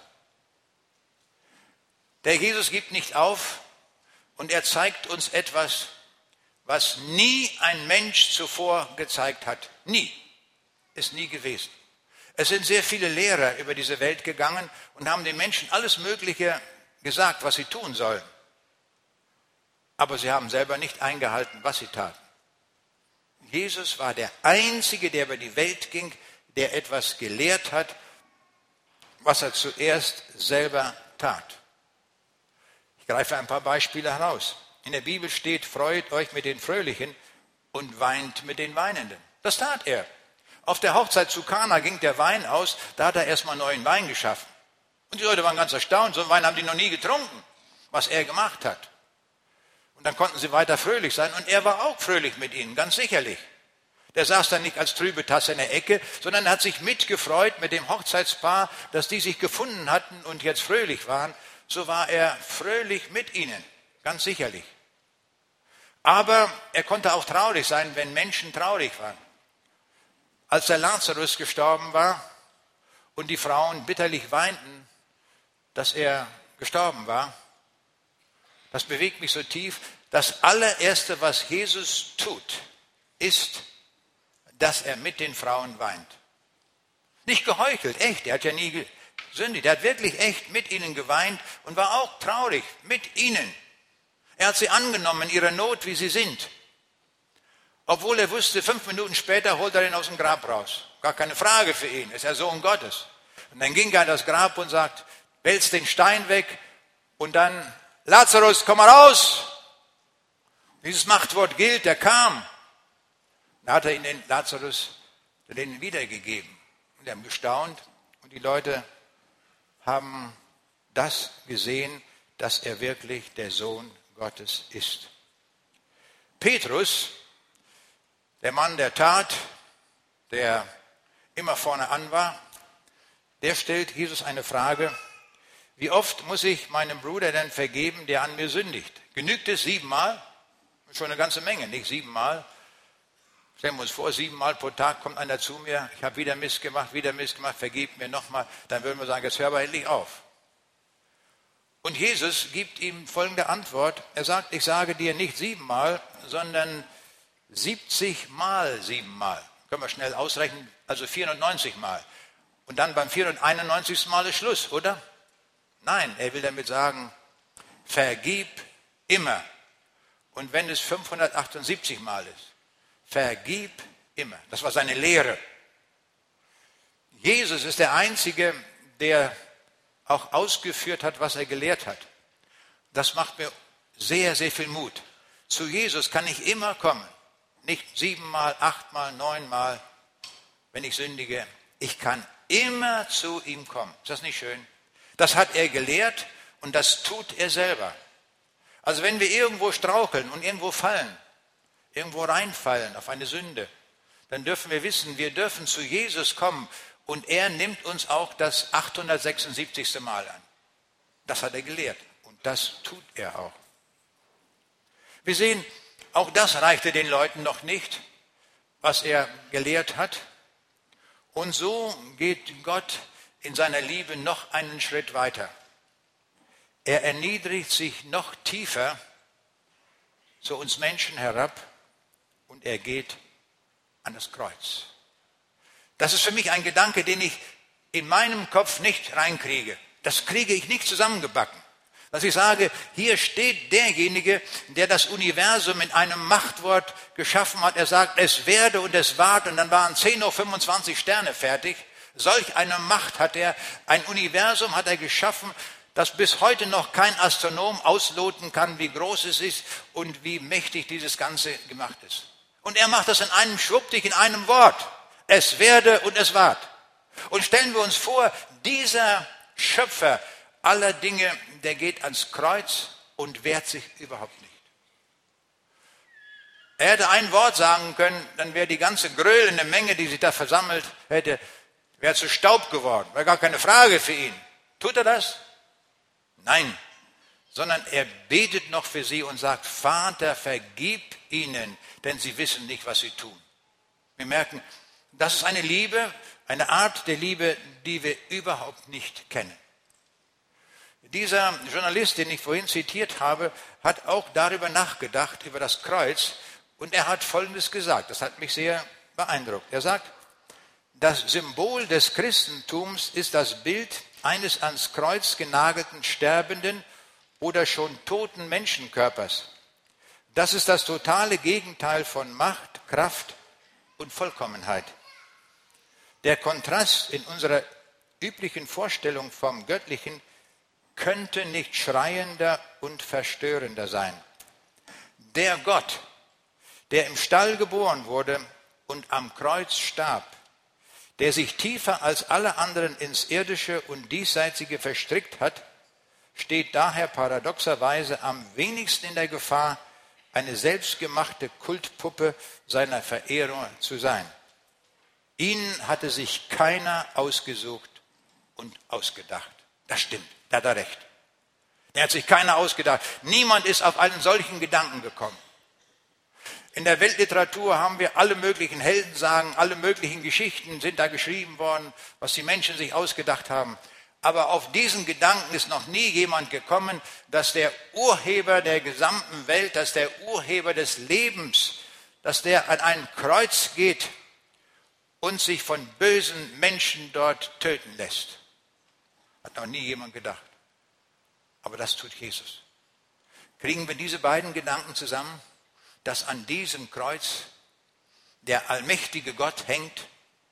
Der Jesus gibt nicht auf und er zeigt uns etwas, was nie ein Mensch zuvor gezeigt hat. Nie. Ist nie gewesen. Es sind sehr viele Lehrer über diese Welt gegangen und haben den Menschen alles Mögliche gesagt, was sie tun sollen. Aber sie haben selber nicht eingehalten, was sie taten. Jesus war der Einzige, der über die Welt ging, der etwas gelehrt hat, was er zuerst selber tat. Ich greife ein paar Beispiele heraus. In der Bibel steht, freut euch mit den Fröhlichen und weint mit den Weinenden. Das tat er. Auf der Hochzeit zu Kana ging der Wein aus, da hat er erstmal neuen Wein geschaffen. Und die Leute waren ganz erstaunt, so einen Wein haben die noch nie getrunken, was er gemacht hat. Und dann konnten sie weiter fröhlich sein. Und er war auch fröhlich mit ihnen, ganz sicherlich. Der saß dann nicht als trübe Tasse in der Ecke, sondern er hat sich mitgefreut mit dem Hochzeitspaar, dass die sich gefunden hatten und jetzt fröhlich waren. So war er fröhlich mit ihnen, ganz sicherlich. Aber er konnte auch traurig sein, wenn Menschen traurig waren. Als der Lazarus gestorben war und die Frauen bitterlich weinten, dass er gestorben war, das bewegt mich so tief. Das allererste, was Jesus tut, ist, dass er mit den Frauen weint. Nicht geheuchelt, echt, er hat ja nie gesündigt, er hat wirklich echt mit ihnen geweint und war auch traurig mit ihnen. Er hat sie angenommen in ihrer Not, wie sie sind. Obwohl er wusste, fünf Minuten später holt er ihn aus dem Grab raus. Gar keine Frage für ihn, ist er Sohn Gottes. Und dann ging er an das Grab und sagt, wälzt den Stein weg und dann, Lazarus, komm mal raus. Dieses Machtwort gilt, der kam. Da hat er ihn den Lazarus den wiedergegeben. Und die haben gestaunt und die Leute haben das gesehen, dass er wirklich der Sohn Gottes ist. Petrus, der Mann der Tat, der immer vorne an war, der stellt Jesus eine Frage: Wie oft muss ich meinem Bruder denn vergeben, der an mir sündigt? Genügt es siebenmal? Schon eine ganze Menge, nicht siebenmal. Stellen wir uns vor, siebenmal pro Tag kommt einer zu mir, ich habe wieder Mist gemacht, wieder Mist gemacht, vergib mir nochmal. Dann würden wir sagen, jetzt hör aber endlich auf. Und Jesus gibt ihm folgende Antwort. Er sagt, ich sage dir nicht siebenmal, sondern siebzig mal siebenmal. Können wir schnell ausrechnen, also vierundneunzig Mal. Und dann beim vierhunderteinundneunzigsten Mal ist Schluss, oder? Nein, er will damit sagen, vergib immer. Und wenn es fünfhundertachtundsiebzig Mal ist, vergib immer. Das war seine Lehre. Jesus ist der Einzige, der auch ausgeführt hat, was er gelehrt hat. Das macht mir sehr, sehr viel Mut. Zu Jesus kann ich immer kommen. Nicht siebenmal, achtmal, neunmal, wenn ich sündige. Ich kann immer zu ihm kommen. Ist das nicht schön? Das hat er gelehrt und das tut er selber. Also wenn wir irgendwo straucheln und irgendwo fallen, irgendwo reinfallen auf eine Sünde, dann dürfen wir wissen, wir dürfen zu Jesus kommen und er nimmt uns auch das achthundertsechsundsiebzigste Mal an. Das hat er gelehrt und das tut er auch. Wir sehen, auch das reichte den Leuten noch nicht, was er gelehrt hat. Und so geht Gott in seiner Liebe noch einen Schritt weiter. Er erniedrigt sich noch tiefer zu uns Menschen herab und er geht an das Kreuz. Das ist für mich ein Gedanke, den ich in meinem Kopf nicht reinkriege. Das kriege ich nicht zusammengebacken. Dass ich sage, hier steht derjenige, der das Universum in einem Machtwort geschaffen hat. Er sagt, es werde und es ward und dann waren zehn Uhr fünfundzwanzig Sterne fertig. Solch eine Macht hat er, ein Universum hat er geschaffen, das bis heute noch kein Astronom ausloten kann, wie groß es ist und wie mächtig dieses Ganze gemacht ist. Und er macht das in einem Schwuppdich, in einem Wort. Es werde und es ward. Und stellen wir uns vor, dieser Schöpfer aller Dinge, der geht ans Kreuz und wehrt sich überhaupt nicht. Er hätte ein Wort sagen können, dann wäre die ganze gröhlende Menge, die sich da versammelt hätte, wäre zu Staub geworden. Wäre gar keine Frage für ihn. Tut er das? Nein, sondern er betet noch für sie und sagt, Vater, vergib ihnen, denn sie wissen nicht, was sie tun. Wir merken, das ist eine Liebe, eine Art der Liebe, die wir überhaupt nicht kennen. Dieser Journalist, den ich vorhin zitiert habe, hat auch darüber nachgedacht, über das Kreuz, und er hat Folgendes gesagt, das hat mich sehr beeindruckt. Er sagt, das Symbol des Christentums ist das Bild eines ans Kreuz genagelten sterbenden oder schon toten Menschenkörpers. Das ist das totale Gegenteil von Macht, Kraft und Vollkommenheit. Der Kontrast in unserer üblichen Vorstellung vom Göttlichen könnte nicht schreiender und verstörender sein. Der Gott, der im Stall geboren wurde und am Kreuz starb, der sich tiefer als alle anderen ins Irdische und Diesseitige verstrickt hat, steht daher paradoxerweise am wenigsten in der Gefahr, eine selbstgemachte Kultpuppe seiner Verehrung zu sein. Ihn hatte sich keiner ausgesucht und ausgedacht. Das stimmt, da hat er recht. Er hat sich keiner ausgedacht. Niemand ist auf einen solchen Gedanken gekommen. In der Weltliteratur haben wir alle möglichen Heldensagen, alle möglichen Geschichten sind da geschrieben worden, was die Menschen sich ausgedacht haben. Aber auf diesen Gedanken ist noch nie jemand gekommen, dass der Urheber der gesamten Welt, dass der Urheber des Lebens, dass der an ein Kreuz geht und sich von bösen Menschen dort töten lässt. Hat noch nie jemand gedacht. Aber das tut Jesus. Kriegen wir diese beiden Gedanken zusammen, dass an diesem Kreuz der allmächtige Gott hängt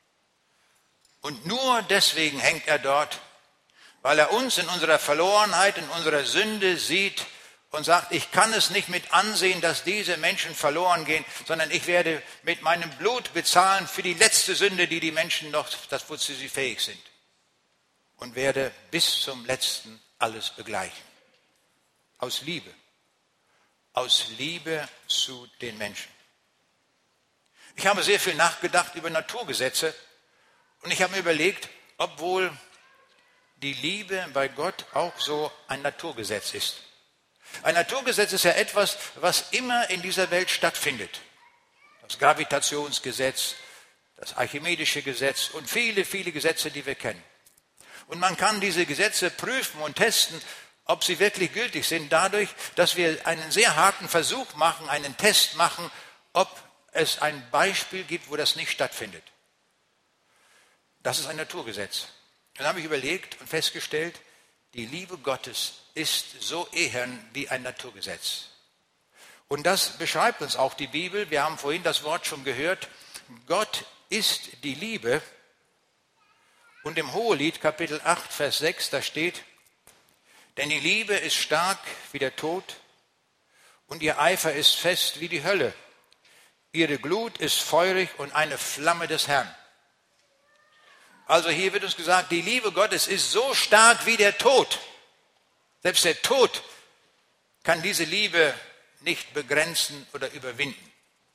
und nur deswegen hängt er dort, weil er uns in unserer Verlorenheit, in unserer Sünde sieht und sagt, ich kann es nicht mit ansehen, dass diese Menschen verloren gehen, sondern ich werde mit meinem Blut bezahlen für die letzte Sünde, die die Menschen noch, das wozu sie fähig sind. Und werde bis zum letzten alles begleichen. Aus Liebe. Aus Liebe zu den Menschen. Ich habe sehr viel nachgedacht über Naturgesetze und ich habe mir überlegt, ob wohl die Liebe bei Gott auch so ein Naturgesetz ist. Ein Naturgesetz ist ja etwas, was immer in dieser Welt stattfindet. Das Gravitationsgesetz, das Archimedische Gesetz und viele, viele Gesetze, die wir kennen. Und man kann diese Gesetze prüfen und testen, ob sie wirklich gültig sind, dadurch, dass wir einen sehr harten Versuch machen, einen Test machen, ob es ein Beispiel gibt, wo das nicht stattfindet. Das ist ein Naturgesetz. Dann habe ich überlegt und festgestellt, die Liebe Gottes ist so ehern wie ein Naturgesetz. Und das beschreibt uns auch die Bibel. Wir haben vorhin das Wort schon gehört. Gott ist die Liebe. Und im Hohelied, Kapitel acht, Vers sechs, da steht, denn die Liebe ist stark wie der Tod und ihr Eifer ist fest wie die Hölle. Ihre Glut ist feurig und eine Flamme des Herrn. Also hier wird uns gesagt, die Liebe Gottes ist so stark wie der Tod. Selbst der Tod kann diese Liebe nicht begrenzen oder überwinden.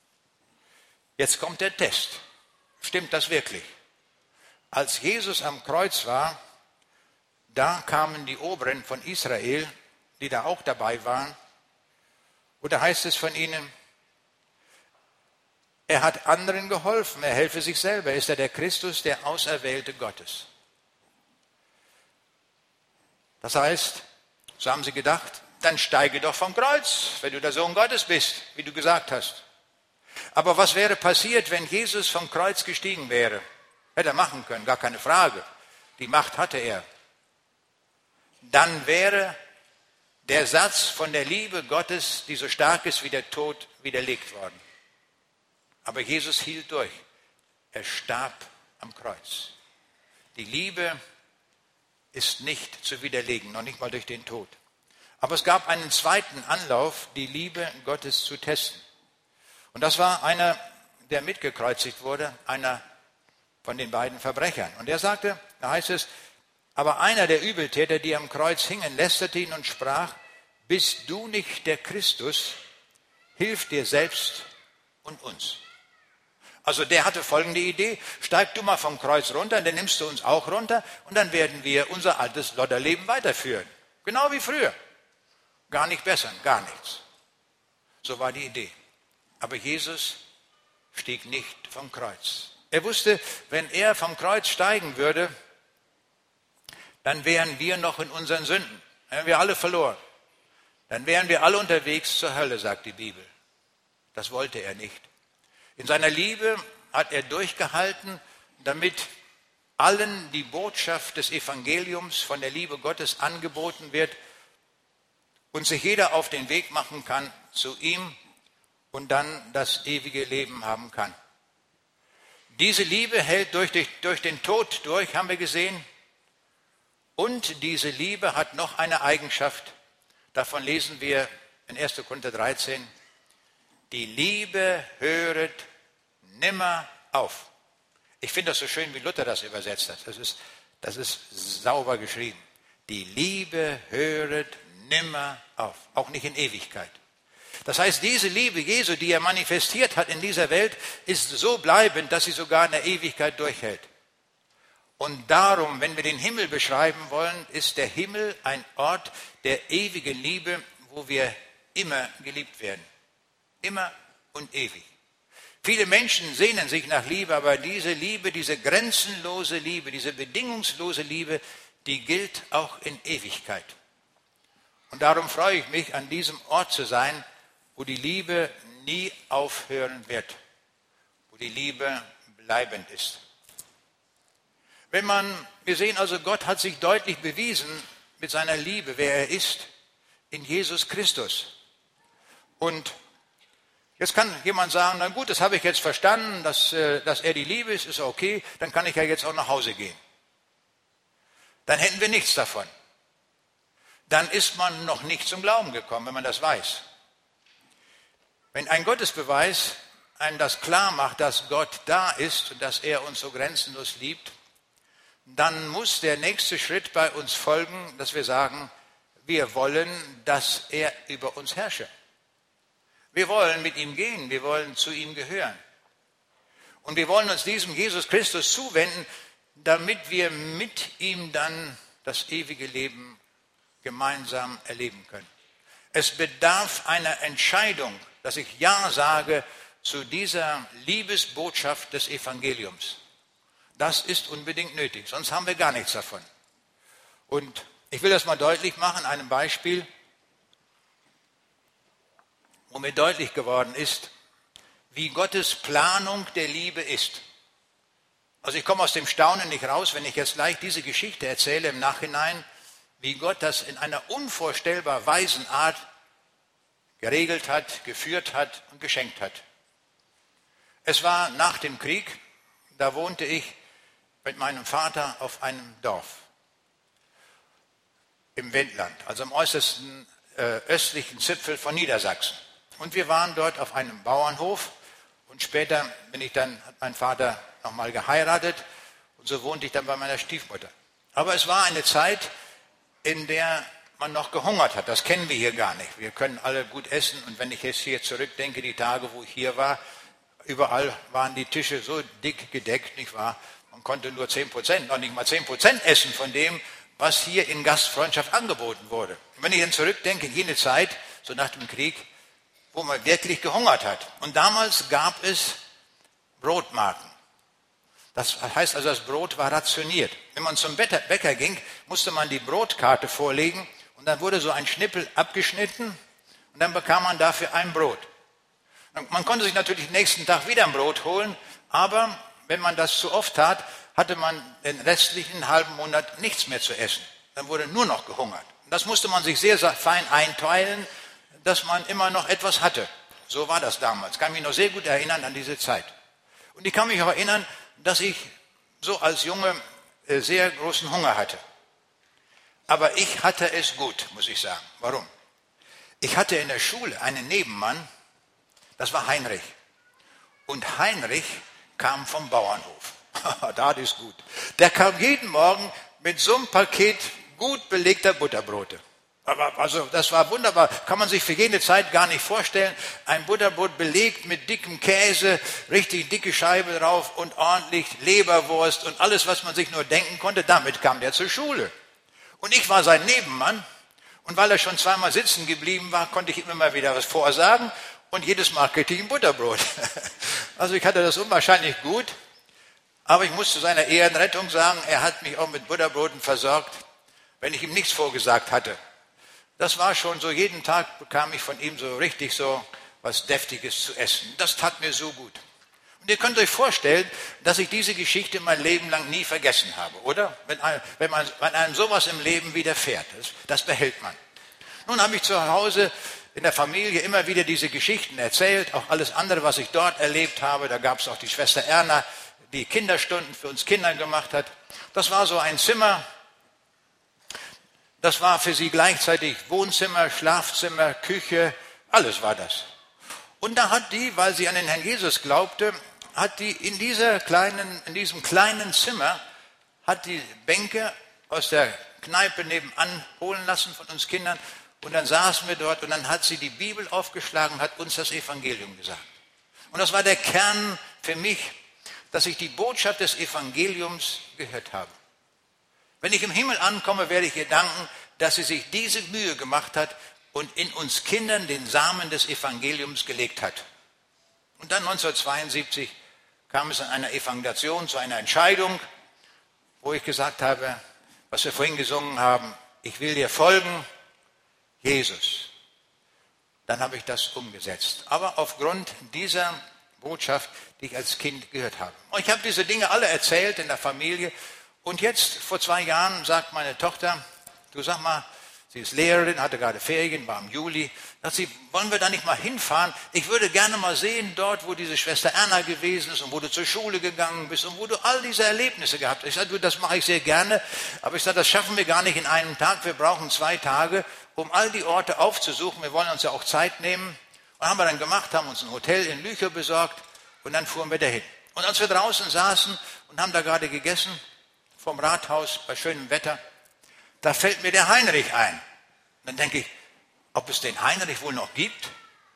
Jetzt kommt der Test. Stimmt das wirklich? Als Jesus am Kreuz war, da kamen die Oberen von Israel, die da auch dabei waren. Und da heißt es von ihnen, er hat anderen geholfen, er helfe sich selber. Ist er der Christus, der Auserwählte Gottes? Das heißt, so haben sie gedacht, dann steige doch vom Kreuz, wenn du der Sohn Gottes bist, wie du gesagt hast. Aber was wäre passiert, wenn Jesus vom Kreuz gestiegen wäre? Hätte er machen können, gar keine Frage. Die Macht hatte er. Dann wäre der Satz von der Liebe Gottes, die so stark ist wie der Tod, widerlegt worden. Aber Jesus hielt durch. Er starb am Kreuz. Die Liebe ist nicht zu widerlegen, noch nicht mal durch den Tod. Aber es gab einen zweiten Anlauf, die Liebe Gottes zu testen. Und das war einer, der mitgekreuzigt wurde, einer von den beiden Verbrechern. Und er sagte, da heißt es, aber einer der Übeltäter, die am Kreuz hingen, lästerte ihn und sprach, bist du nicht der Christus? Hilf dir selbst und uns. Also der hatte folgende Idee, steig du mal vom Kreuz runter, dann nimmst du uns auch runter und dann werden wir unser altes Lodderleben weiterführen. Genau wie früher. Gar nicht besser, gar nichts. So war die Idee. Aber Jesus stieg nicht vom Kreuz. Er wusste, wenn er vom Kreuz steigen würde, dann wären wir noch in unseren Sünden. Dann wären wir alle verloren. Dann wären wir alle unterwegs zur Hölle, sagt die Bibel. Das wollte er nicht. In seiner Liebe hat er durchgehalten, damit allen die Botschaft des Evangeliums von der Liebe Gottes angeboten wird und sich jeder auf den Weg machen kann zu ihm und dann das ewige Leben haben kann. Diese Liebe hält durch, durch, durch den Tod durch, haben wir gesehen. Und diese Liebe hat noch eine Eigenschaft, davon lesen wir in erster Korinther dreizehn, die Liebe höret nimmer auf. Ich finde das so schön, wie Luther das übersetzt hat. Das ist, das ist sauber geschrieben. Die Liebe höret nimmer auf, auch nicht in Ewigkeit. Das heißt, diese Liebe Jesu, die er manifestiert hat in dieser Welt, ist so bleibend, dass sie sogar in der Ewigkeit durchhält. Und darum, wenn wir den Himmel beschreiben wollen, ist der Himmel ein Ort der ewigen Liebe, wo wir immer geliebt werden. Immer und ewig. Viele Menschen sehnen sich nach Liebe, aber diese Liebe, diese grenzenlose Liebe, diese bedingungslose Liebe, die gilt auch in Ewigkeit. Und darum freue ich mich, an diesem Ort zu sein, wo die Liebe nie aufhören wird, wo die Liebe bleibend ist. Wenn man, wir sehen also, Gott hat sich deutlich bewiesen mit seiner Liebe, wer er ist, in Jesus Christus. Und jetzt kann jemand sagen, na gut, das habe ich jetzt verstanden, dass, dass er die Liebe ist, ist okay, dann kann ich ja jetzt auch nach Hause gehen. Dann hätten wir nichts davon. Dann ist man noch nicht zum Glauben gekommen, wenn man das weiß. Wenn ein Gottesbeweis einem das klar macht, dass Gott da ist und dass er uns so grenzenlos liebt, dann muss der nächste Schritt bei uns folgen, dass wir sagen, wir wollen, dass er über uns herrsche. Wir wollen mit ihm gehen, wir wollen zu ihm gehören. Und wir wollen uns diesem Jesus Christus zuwenden, damit wir mit ihm dann das ewige Leben gemeinsam erleben können. Es bedarf einer Entscheidung, dass ich Ja sage zu dieser Liebesbotschaft des Evangeliums. Das ist unbedingt nötig, sonst haben wir gar nichts davon. Und ich will das mal deutlich machen, an einem Beispiel, wo mir deutlich geworden ist, wie Gottes Planung der Liebe ist. Also ich komme aus dem Staunen nicht raus, wenn ich jetzt gleich diese Geschichte erzähle im Nachhinein, wie Gott das in einer unvorstellbar weisen Art geregelt hat, geführt hat und geschenkt hat. Es war nach dem Krieg, da wohnte ich mit meinem Vater auf einem Dorf im Wendland, also am äußersten äh, östlichen Zipfel von Niedersachsen. Und wir waren dort auf einem Bauernhof und später bin ich dann, hat mein Vater nochmal geheiratet und so wohnte ich dann bei meiner Stiefmutter. Aber es war eine Zeit, in der man noch gehungert hat. Das kennen wir hier gar nicht. Wir können alle gut essen und wenn ich jetzt hier zurückdenke, die Tage, wo ich hier war, überall waren die Tische so dick gedeckt, nicht wahr? Man konnte nur zehn Prozent, noch nicht mal zehn Prozent essen von dem, was hier in Gastfreundschaft angeboten wurde. Und wenn ich dann zurückdenke, in jene Zeit, so nach dem Krieg, wo man wirklich gehungert hat. Und damals gab es Brotmarken. Das heißt also, das Brot war rationiert. Wenn man zum Bäcker ging, musste man die Brotkarte vorlegen und dann wurde so ein Schnippel abgeschnitten und dann bekam man dafür ein Brot. Man konnte sich natürlich den nächsten Tag wieder ein Brot holen, aber wenn man das zu oft tat, hatte man den restlichen halben Monat nichts mehr zu essen. Dann wurde nur noch gehungert. Und das musste man sich sehr fein einteilen, dass man immer noch etwas hatte. So war das damals. Ich kann mich noch sehr gut erinnern an diese Zeit. Und ich kann mich auch erinnern, dass ich so als Junge sehr großen Hunger hatte. Aber ich hatte es gut, muss ich sagen. Warum? Ich hatte in der Schule einen Nebenmann, das war Heinrich. Und Heinrich kam vom Bauernhof. Das ist gut. Der kam jeden Morgen mit so einem Paket gut belegter Butterbrote. Aber also das war wunderbar, kann man sich für jene Zeit gar nicht vorstellen. Ein Butterbrot belegt mit dickem Käse, richtig dicke Scheibe drauf und ordentlich Leberwurst und alles, was man sich nur denken konnte. Damit kam der zur Schule. Und ich war sein Nebenmann und weil er schon zweimal sitzen geblieben war, konnte ich ihm immer wieder was vorsagen und jedes Mal kriegte ich ein Butterbrot. Also ich hatte das unwahrscheinlich gut, aber ich muss zu seiner Ehrenrettung sagen, er hat mich auch mit Butterbroten versorgt, wenn ich ihm nichts vorgesagt hatte. Das war schon so, jeden Tag bekam ich von ihm so richtig so was Deftiges zu essen. Das tat mir so gut. Und ihr könnt euch vorstellen, dass ich diese Geschichte mein Leben lang nie vergessen habe, oder? Wenn, ein, wenn, man, wenn einem sowas im Leben widerfährt, das, das behält man. Nun habe ich zu Hause in der Familie immer wieder diese Geschichten erzählt, auch alles andere, was ich dort erlebt habe. Da gab es auch die Schwester Erna, die Kinderstunden für uns Kinder gemacht hat. Das war so ein Zimmer, das war für sie gleichzeitig Wohnzimmer, Schlafzimmer, Küche, alles war das. Und da hat die, weil sie an den Herrn Jesus glaubte, hat die in, dieser kleinen, in diesem kleinen Zimmer, hat die Bänke aus der Kneipe nebenan holen lassen von uns Kindern Und dann saßen wir dort und dann hat sie die Bibel aufgeschlagen und hat uns das Evangelium gesagt. Und das war der Kern für mich, dass ich die Botschaft des Evangeliums gehört habe. Wenn ich im Himmel ankomme, werde ich ihr danken, dass sie sich diese Mühe gemacht hat und in uns Kindern den Samen des Evangeliums gelegt hat. Und dann neunzehnhundertzweiundsiebzig kam es an einer Evangelisation zu einer Entscheidung, wo ich gesagt habe, was wir vorhin gesungen haben, ich will dir folgen, Jesus. Dann habe ich das umgesetzt. Aber aufgrund dieser Botschaft, die ich als Kind gehört habe. Und ich habe diese Dinge alle erzählt in der Familie. Und jetzt, vor zwei Jahren, sagt meine Tochter, du sag mal, sie ist Lehrerin, hatte gerade Ferien, war im Juli. Sagt sie, wollen wir da nicht mal hinfahren? Ich würde gerne mal sehen, dort, wo diese Schwester Erna gewesen ist und wo du zur Schule gegangen bist und wo du all diese Erlebnisse gehabt hast. Ich sage, du, das mache ich sehr gerne. Aber ich sage, das schaffen wir gar nicht in einem Tag. Wir brauchen zwei Tage, um all die Orte aufzusuchen. Wir wollen uns ja auch Zeit nehmen. Und haben wir dann gemacht, haben uns ein Hotel in Lüchow besorgt und dann fuhren wir dahin. Und als wir draußen saßen und haben da gerade gegessen, vom Rathaus bei schönem Wetter, da fällt mir der Heinrich ein. Dann denke ich, ob es den Heinrich wohl noch gibt?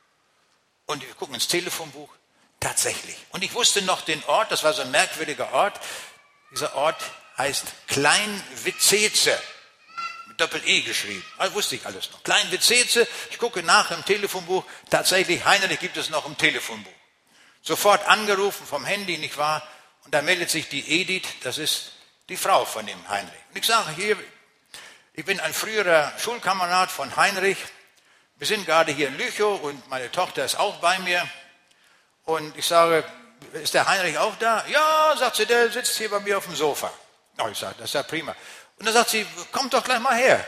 Und wir gucken ins Telefonbuch, tatsächlich. Und ich wusste noch den Ort, das war so ein merkwürdiger Ort. Dieser Ort heißt Klein-Vitzeze. Doppel-E geschrieben. Das wusste ich alles noch. Klein-Vitzeze, ich gucke nach im Telefonbuch, tatsächlich, Heinrich gibt es noch im Telefonbuch. Sofort angerufen vom Handy, nicht wahr? Und da meldet sich die Edith, das ist die Frau von dem Heinrich. Und ich sage hier, ich bin ein früherer Schulkamerad von Heinrich. Wir sind gerade hier in Lüchow und meine Tochter ist auch bei mir. Und ich sage, ist der Heinrich auch da? Ja, sagt sie, der sitzt hier bei mir auf dem Sofa. Oh, ich sage, das ist ja prima. Und dann sagt sie, kommt doch gleich mal her.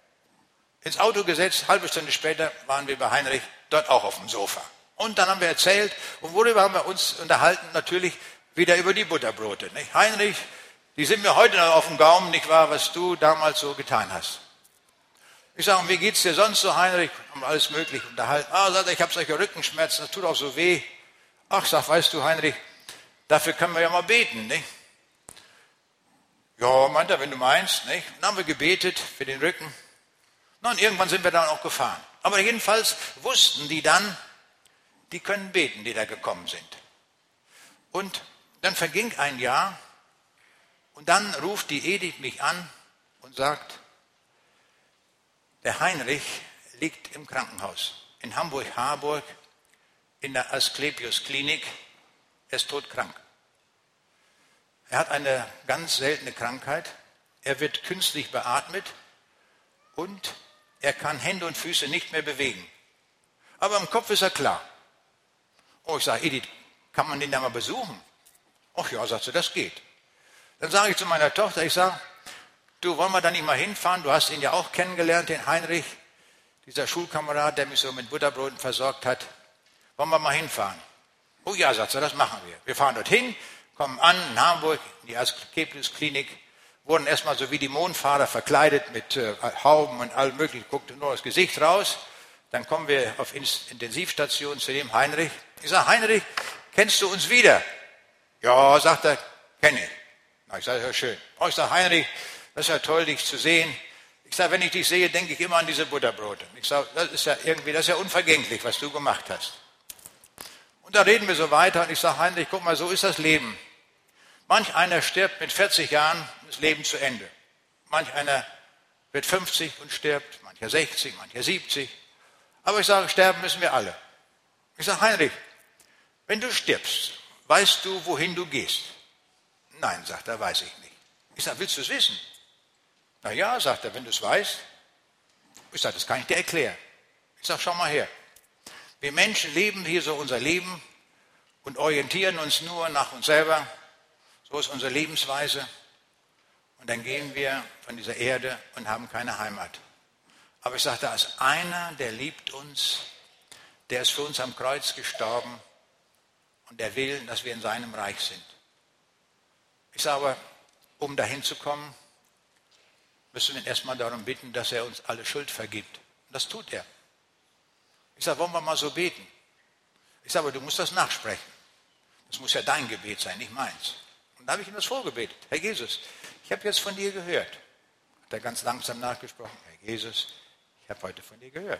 Ins Auto gesetzt, halbe Stunde später waren wir bei Heinrich, dort auch auf dem Sofa. Und dann haben wir erzählt, und worüber haben wir uns unterhalten? Natürlich wieder über die Butterbrote. Nicht? Heinrich, die sind mir heute noch auf dem Gaumen, nicht wahr, was du damals so getan hast. Ich sage, wie geht's dir sonst so, Heinrich? Haben wir alles Mögliche unterhalten. Ah, sagt er, ich habe solche Rückenschmerzen, das tut auch so weh. Ach, sag, weißt du, Heinrich, dafür können wir ja mal beten, nicht? Ja, meint er, wenn du meinst, nicht? Und dann haben wir gebetet für den Rücken. Na, und irgendwann sind wir dann auch gefahren. Aber jedenfalls wussten die dann, die können beten, die da gekommen sind. Und dann verging ein Jahr und dann ruft die Edith mich an und sagt, der Heinrich liegt im Krankenhaus in Hamburg-Harburg in der Asklepios-Klinik. Er ist todkrank. Er hat eine ganz seltene Krankheit. Er wird künstlich beatmet und er kann Hände und Füße nicht mehr bewegen. Aber im Kopf ist er klar. Oh, ich sage, Edith, kann man den da mal besuchen? Ach ja, sagt sie, das geht. Dann sage ich zu meiner Tochter, ich sage, du, wollen wir da nicht mal hinfahren? Du hast ihn ja auch kennengelernt, den Heinrich, dieser Schulkamerad, der mich so mit Butterbroten versorgt hat. Wollen wir mal hinfahren? Oh ja, sagt sie, das machen wir. Wir fahren dorthin, kommen an in Hamburg, in die Asklepios-Klinik, wurden erstmal so wie die Mondfahrer verkleidet mit äh, Hauben und allem möglichen, guckte nur das Gesicht raus. Dann kommen wir auf Intensivstation zu dem Heinrich. Ich sage, Heinrich, kennst du uns wieder? Ja, sagt er, kenne ich. Na, ich sage, ja schön. Oh, ich sage, Heinrich, das ist ja toll, dich zu sehen. Ich sage, wenn ich dich sehe, denke ich immer an diese Butterbrote. Ich sage, das ist ja irgendwie, das ist ja unvergänglich, was du gemacht hast. Und da reden wir so weiter und ich sage, Heinrich, guck mal, so ist das Leben. Manch einer stirbt mit vierzig Jahren, das Leben zu Ende. Manch einer wird fünfzig und stirbt, mancher sechzig, mancher siebzig. Aber ich sage, sterben müssen wir alle. Ich sage, Heinrich, wenn du stirbst, weißt du, wohin du gehst? Nein, sagt er, weiß ich nicht. Ich sage, willst du es wissen? Na ja, sagt er, wenn du es weißt. Ich sage, das kann ich dir erklären. Ich sage, schau mal her. Wir Menschen leben hier so unser Leben und orientieren uns nur nach uns selber. So ist unsere Lebensweise. Und dann gehen wir von dieser Erde und haben keine Heimat. Aber ich sage, da ist einer, der liebt uns, der ist für uns am Kreuz gestorben und der will, dass wir in seinem Reich sind. Ich sage aber, um dahin zu kommen, müssen wir ihn erstmal darum bitten, dass er uns alle Schuld vergibt. Und das tut er. Ich sage, wollen wir mal so beten? Ich sage, aber du musst das nachsprechen. Das muss ja dein Gebet sein, nicht meins. Und da habe ich ihm das vorgebetet. Herr Jesus, ich habe jetzt von dir gehört. Hat er ganz langsam nachgesprochen. Herr Jesus, ich ich habe heute von dir gehört.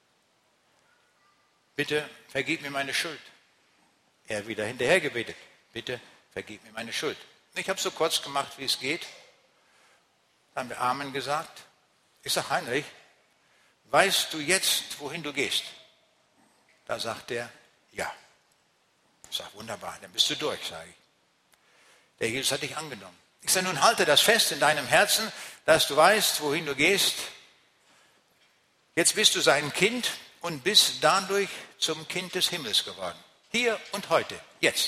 Bitte vergib mir meine Schuld. Er wieder hinterher gebetet. Bitte vergib mir meine Schuld. Ich habe so kurz gemacht, wie es geht. Dann haben wir Amen gesagt. Ich sage, Heinrich, weißt du jetzt, wohin du gehst? Da sagt er, ja. Ich sage, wunderbar, dann bist du durch, sage ich. Der Jesus hat dich angenommen. Ich sage, nun halte das fest in deinem Herzen, dass du weißt, wohin du gehst. Jetzt bist du sein Kind und bist dadurch zum Kind des Himmels geworden. Hier und heute, jetzt.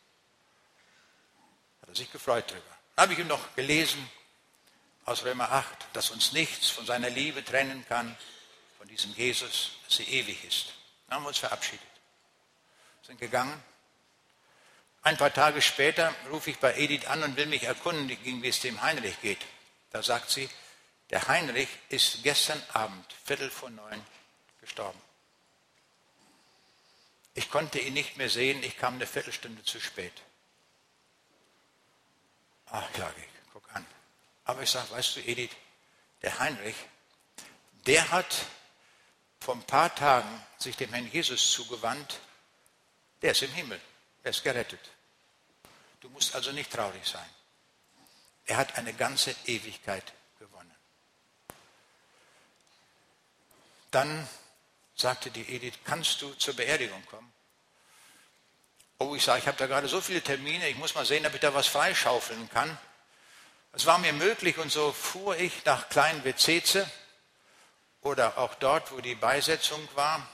Hat er sich gefreut darüber. Dann habe ich ihm noch gelesen aus Römer acht, dass uns nichts von seiner Liebe trennen kann, von diesem Jesus, dass sie ewig ist. Dann haben wir uns verabschiedet, sind gegangen. Ein paar Tage später rufe ich bei Edith an und will mich erkundigen, wie es dem Heinrich geht. Da sagt sie, der Heinrich ist gestern Abend, Viertel vor neun, gestorben. Ich konnte ihn nicht mehr sehen, ich kam eine Viertelstunde zu spät. Ach, sage ich, guck an. Aber ich sage, weißt du, Edith, der Heinrich, der hat vor ein paar Tagen sich dem Herrn Jesus zugewandt, der ist im Himmel, er ist gerettet. Du musst also nicht traurig sein. Er hat eine ganze Ewigkeit gewonnen. Dann sagte die Edith, kannst du zur Beerdigung kommen? Oh, ich sage, ich habe da gerade so viele Termine, ich muss mal sehen, ob ich da was freischaufeln kann. Es war mir möglich und so fuhr ich nach Klein-Wezeze oder auch dort, wo die Beisetzung war,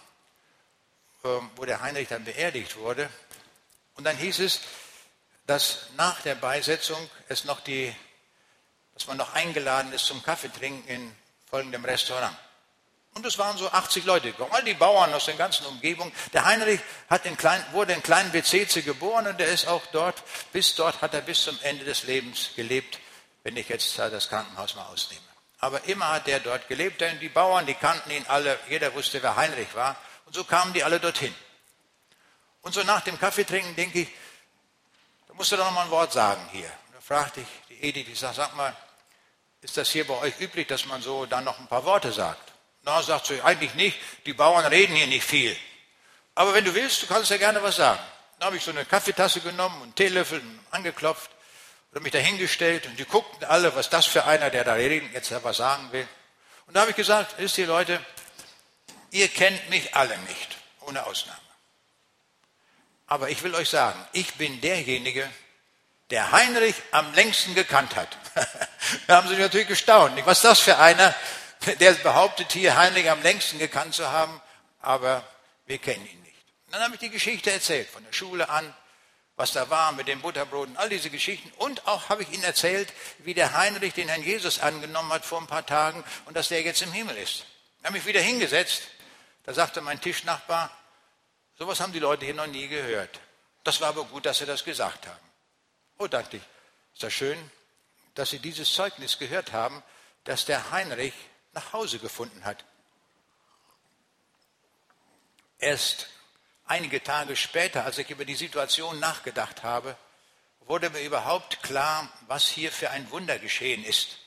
wo der Heinrich dann beerdigt wurde. Und dann hieß es, dass nach der Beisetzung es noch die, dass man noch eingeladen ist zum Kaffeetrinken in folgendem Restaurant. Und es waren so achtzig Leute gekommen, all die Bauern aus der ganzen Umgebung. Der Heinrich hat in Klein, wurde in Klein-Wezeze geboren und er ist auch dort, bis dort hat er bis zum Ende des Lebens gelebt, wenn ich jetzt das Krankenhaus mal ausnehme. Aber immer hat er dort gelebt, denn die Bauern, die kannten ihn alle, jeder wusste, wer Heinrich war. Und so kamen die alle dorthin. Und so nach dem Kaffeetrinken denke ich, da musst du doch noch mal ein Wort sagen hier. Und da fragte ich die Edith, ich sage, sag mal, ist das hier bei euch üblich, dass man so dann noch ein paar Worte sagt? Na, sagt sie, eigentlich nicht, die Bauern reden hier nicht viel. Aber wenn du willst, du kannst ja gerne was sagen. Dann habe ich so eine Kaffeetasse genommen und einen Teelöffel angeklopft und mich da hingestellt und die guckten alle, was das für einer, der da reden, jetzt was sagen will. Und da habe ich gesagt, wisst ihr Leute, ihr kennt mich alle nicht, ohne Ausnahme. Aber ich will euch sagen, ich bin derjenige, der Heinrich am längsten gekannt hat. Da haben sie natürlich gestaunt. Was ist das für einer, der behauptet hier, Heinrich am längsten gekannt zu haben, aber wir kennen ihn nicht. Und dann habe ich die Geschichte erzählt, von der Schule an, was da war mit dem Butterbrot und all diese Geschichten. Und auch habe ich ihnen erzählt, wie der Heinrich den Herrn Jesus angenommen hat vor ein paar Tagen und dass der jetzt im Himmel ist. Ich habe mich wieder hingesetzt. Da sagte mein Tischnachbar, sowas haben die Leute hier noch nie gehört. Das war aber gut, dass sie das gesagt haben. Oh, dachte ich, ist das schön, dass sie dieses Zeugnis gehört haben, dass der Heinrich nach Hause gefunden hat. Erst einige Tage später, als ich über die Situation nachgedacht habe, wurde mir überhaupt klar, was hier für ein Wunder geschehen ist.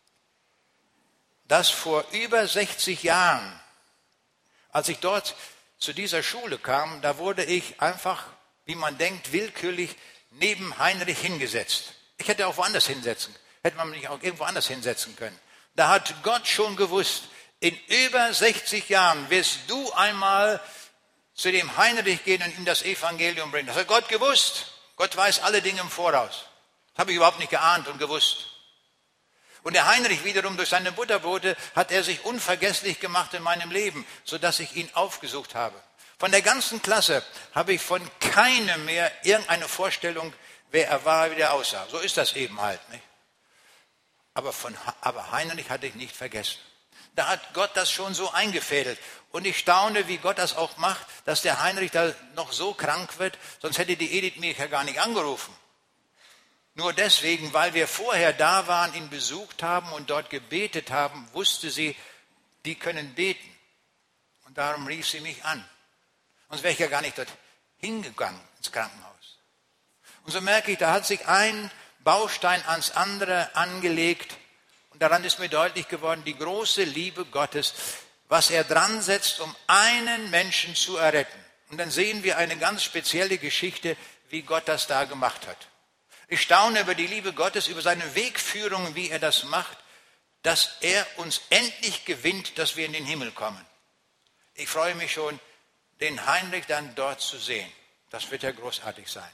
Dass vor über sechzig Jahren, als ich dort zu dieser Schule kam, da wurde ich einfach, wie man denkt, willkürlich neben Heinrich hingesetzt. Ich hätte auch woanders hinsetzen, hätte man mich auch irgendwo anders hinsetzen können. Da hat Gott schon gewusst, in über sechzig Jahren wirst du einmal zu dem Heinrich gehen und ihm das Evangelium bringen. Das hat Gott gewusst. Gott weiß alle Dinge im Voraus. Das habe ich überhaupt nicht geahnt und gewusst. Und der Heinrich wiederum durch seine Butterbrote hat er sich unvergesslich gemacht in meinem Leben, sodass ich ihn aufgesucht habe. Von der ganzen Klasse habe ich von keinem mehr irgendeine Vorstellung, wer er war, wie der aussah. So ist das eben halt, nicht? Aber, von, aber Heinrich hatte ich nicht vergessen. Da hat Gott das schon so eingefädelt. Und ich staune, wie Gott das auch macht, dass der Heinrich da noch so krank wird, sonst hätte die Edith mich ja gar nicht angerufen. Nur deswegen, weil wir vorher da waren, ihn besucht haben und dort gebetet haben, wusste sie, die können beten. Und darum rief sie mich an. Sonst wäre ich ja gar nicht dort hingegangen ins Krankenhaus. Und so merke ich, da hat sich ein Baustein ans andere angelegt. Und daran ist mir deutlich geworden, die große Liebe Gottes. was er dran setzt, um einen Menschen zu erretten. Und dann sehen wir eine ganz spezielle Geschichte, wie Gott das da gemacht hat. Ich staune über die Liebe Gottes, über seine Wegführung, wie er das macht, dass er uns endlich gewinnt, dass wir in den Himmel kommen. Ich freue mich schon, den Heinrich dann dort zu sehen. Das wird ja großartig sein.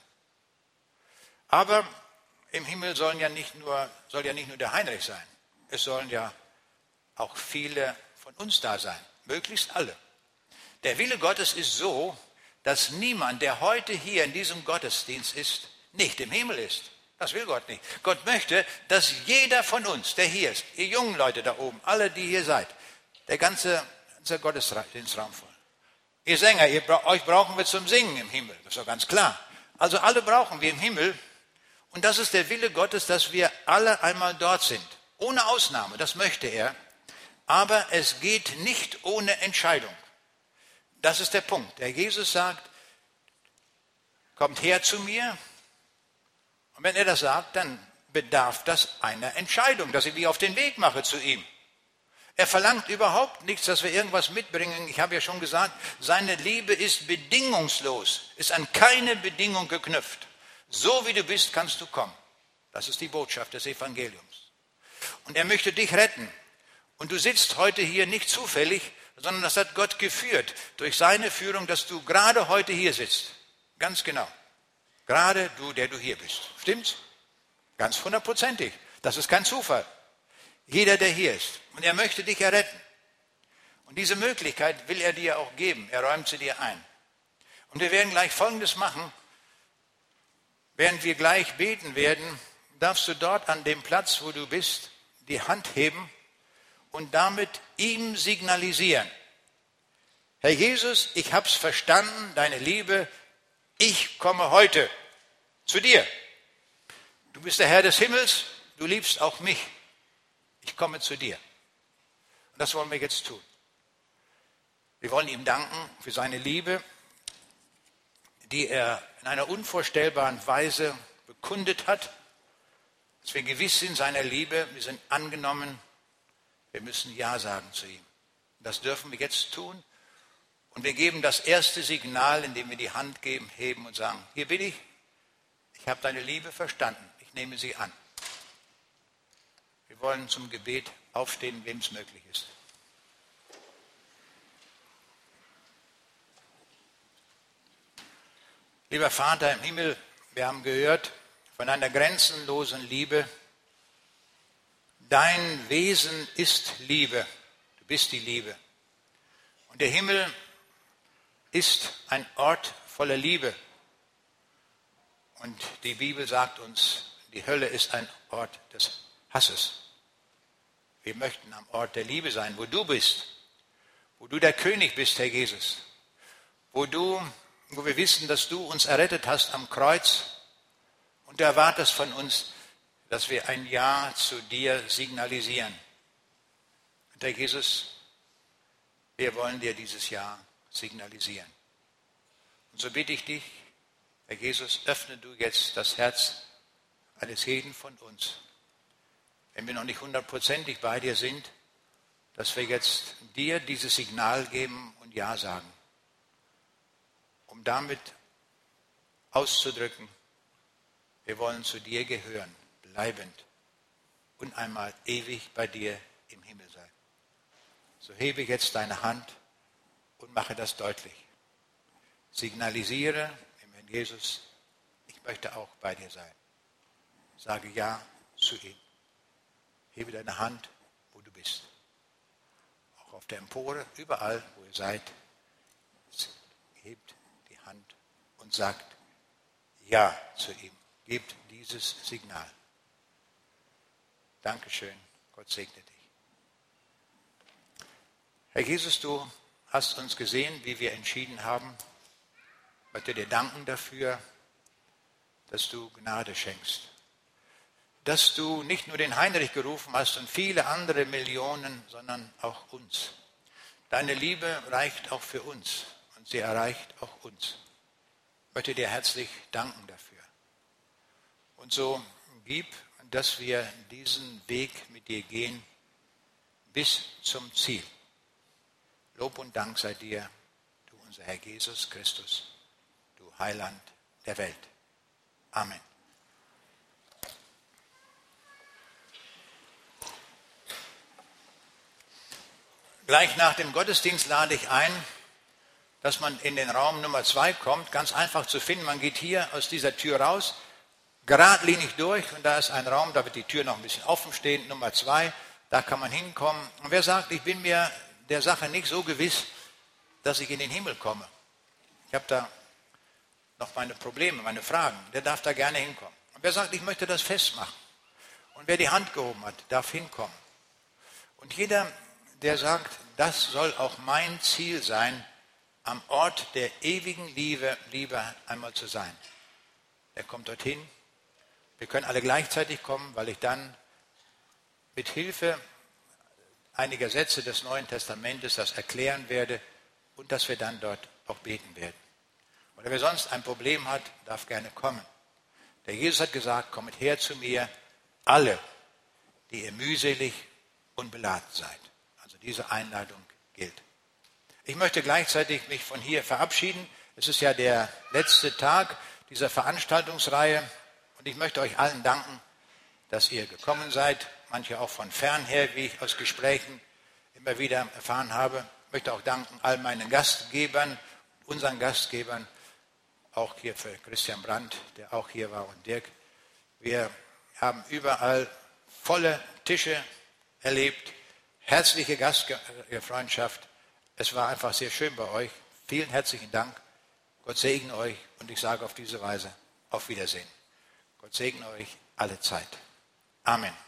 Aber im Himmel sollen ja nicht nur, soll ja nicht nur der Heinrich sein. Es sollen ja auch viele von uns da sein, möglichst alle. Der Wille Gottes ist so, dass niemand, der heute hier in diesem Gottesdienst ist, nicht im Himmel ist. Das will Gott nicht. Gott möchte, dass jeder von uns, der hier ist, ihr jungen Leute da oben, alle, die hier seid, der ganze, ganze Gottesdienstraum voll. Ihr Sänger, ihr, euch brauchen wir zum Singen im Himmel, das ist doch ganz klar. Also alle brauchen wir im Himmel. Und das ist der Wille Gottes, dass wir alle einmal dort sind. Ohne Ausnahme, das möchte er. Aber es geht nicht ohne Entscheidung. Das ist der Punkt. Der Jesus sagt, kommt her zu mir. Und wenn er das sagt, dann bedarf das einer Entscheidung, dass ich mich auf den Weg mache zu ihm. Er verlangt überhaupt nichts, dass wir irgendwas mitbringen. Ich habe ja schon gesagt, seine Liebe ist bedingungslos, ist an keine Bedingung geknüpft. So wie du bist, kannst du kommen. Das ist die Botschaft des Evangeliums. Und er möchte dich retten. Und du sitzt heute hier nicht zufällig, sondern das hat Gott geführt, durch seine Führung, dass du gerade heute hier sitzt. Ganz genau. Gerade du, der du hier bist. Stimmt's? Ganz hundertprozentig. Das ist kein Zufall. Jeder, der hier ist. Und er möchte dich erretten. Und diese Möglichkeit will er dir auch geben. Er räumt sie dir ein. Und wir werden gleich Folgendes machen. Während wir gleich beten werden, darfst du dort an dem Platz, wo du bist, die Hand heben und damit ihm signalisieren. Herr Jesus, ich hab's verstanden, deine Liebe, ich komme heute zu dir. Du bist der Herr des Himmels, du liebst auch mich. Ich komme zu dir. Und das wollen wir jetzt tun. Wir wollen ihm danken für seine Liebe, die er in einer unvorstellbaren Weise bekundet hat. Dass wir gewiss sind seiner Liebe, wir sind angenommen, wir müssen Ja sagen zu ihm. Das dürfen wir jetzt tun. Und wir geben das erste Signal, indem wir die Hand geben, heben und sagen, hier bin ich, ich habe deine Liebe verstanden, ich nehme sie an. Wir wollen zum Gebet aufstehen, wem es möglich ist. Lieber Vater im Himmel, wir haben gehört von einer grenzenlosen Liebe. Dein Wesen ist Liebe. Du bist die Liebe. Und der Himmel ist ein Ort voller Liebe. Und die Bibel sagt uns, die Hölle ist ein Ort des Hasses. Wir möchten am Ort der Liebe sein, wo du bist, wo du der König bist, Herr Jesus, wo du, wo wir wissen, dass du uns errettet hast am Kreuz und du erwartest von uns, dass wir ein Ja zu dir signalisieren. Und Herr Jesus, wir wollen dir dieses Ja signalisieren. Und so bitte ich dich, Herr Jesus, öffne du jetzt das Herz eines jeden von uns, wenn wir noch nicht hundertprozentig bei dir sind, dass wir jetzt dir dieses Signal geben und Ja sagen, um damit auszudrücken, wir wollen zu dir gehören, bleibend und einmal ewig bei dir im Himmel sein. So hebe jetzt deine Hand und mache das deutlich. Signalisiere dem Herrn Jesus, ich möchte auch bei dir sein. Sage Ja zu ihm. Hebe deine Hand, wo du bist. Auch auf der Empore, überall, wo ihr seid. Hebt die Hand und sagt Ja zu ihm. Gebt dieses Signal. Dankeschön. Gott segne dich. Herr Jesus, du hast uns gesehen, wie wir entschieden haben. Ich möchte dir danken dafür, dass du Gnade schenkst. Dass du nicht nur den Heinrich gerufen hast und viele andere Millionen, sondern auch uns. Deine Liebe reicht auch für uns und sie erreicht auch uns. Ich möchte dir herzlich danken dafür. Und so gib, dass wir diesen Weg mit dir gehen bis zum Ziel. Lob und Dank sei dir, du unser Herr Jesus Christus, du Heiland der Welt. Amen. Gleich nach dem Gottesdienst lade ich ein, dass man in den Raum Nummer zwei kommt, ganz einfach zu finden. Man geht hier aus dieser Tür raus, geradlinig durch und da ist ein Raum, da wird die Tür noch ein bisschen offen stehen, Nummer zwei, da kann man hinkommen. Und wer sagt, ich bin mir der Sache nicht so gewiss, dass ich in den Himmel komme. Ich habe da noch meine Probleme, meine Fragen, der darf da gerne hinkommen. Und wer sagt, ich möchte das festmachen. Und wer die Hand gehoben hat, darf hinkommen. Und jeder, der sagt, das soll auch mein Ziel sein, am Ort der ewigen Liebe, Liebe einmal zu sein. Der kommt dorthin. Wir können alle gleichzeitig kommen, weil ich dann mit Hilfe einiger Sätze des Neuen Testamentes das erklären werde und dass wir dann dort auch beten werden. Oder wer sonst ein Problem hat, darf gerne kommen. Der Jesus hat gesagt, kommet her zu mir, alle, die ihr mühselig und beladen seid. Also diese Einladung gilt. Ich möchte gleichzeitig mich von hier verabschieden. Es ist ja der letzte Tag dieser Veranstaltungsreihe und ich möchte euch allen danken, dass ihr gekommen seid, manche auch von fern her, wie ich aus Gesprächen immer wieder erfahren habe. Ich möchte auch danken all meinen Gastgebern, unseren Gastgebern, auch hier für Christian Brandt, der auch hier war, und Dirk. Wir haben überall volle Tische erlebt, herzliche Gastfreundschaft. Es war einfach sehr schön bei euch. Vielen herzlichen Dank. Gott segne euch und ich sage auf diese Weise auf Wiedersehen. Gott segne euch alle Zeit. Amen.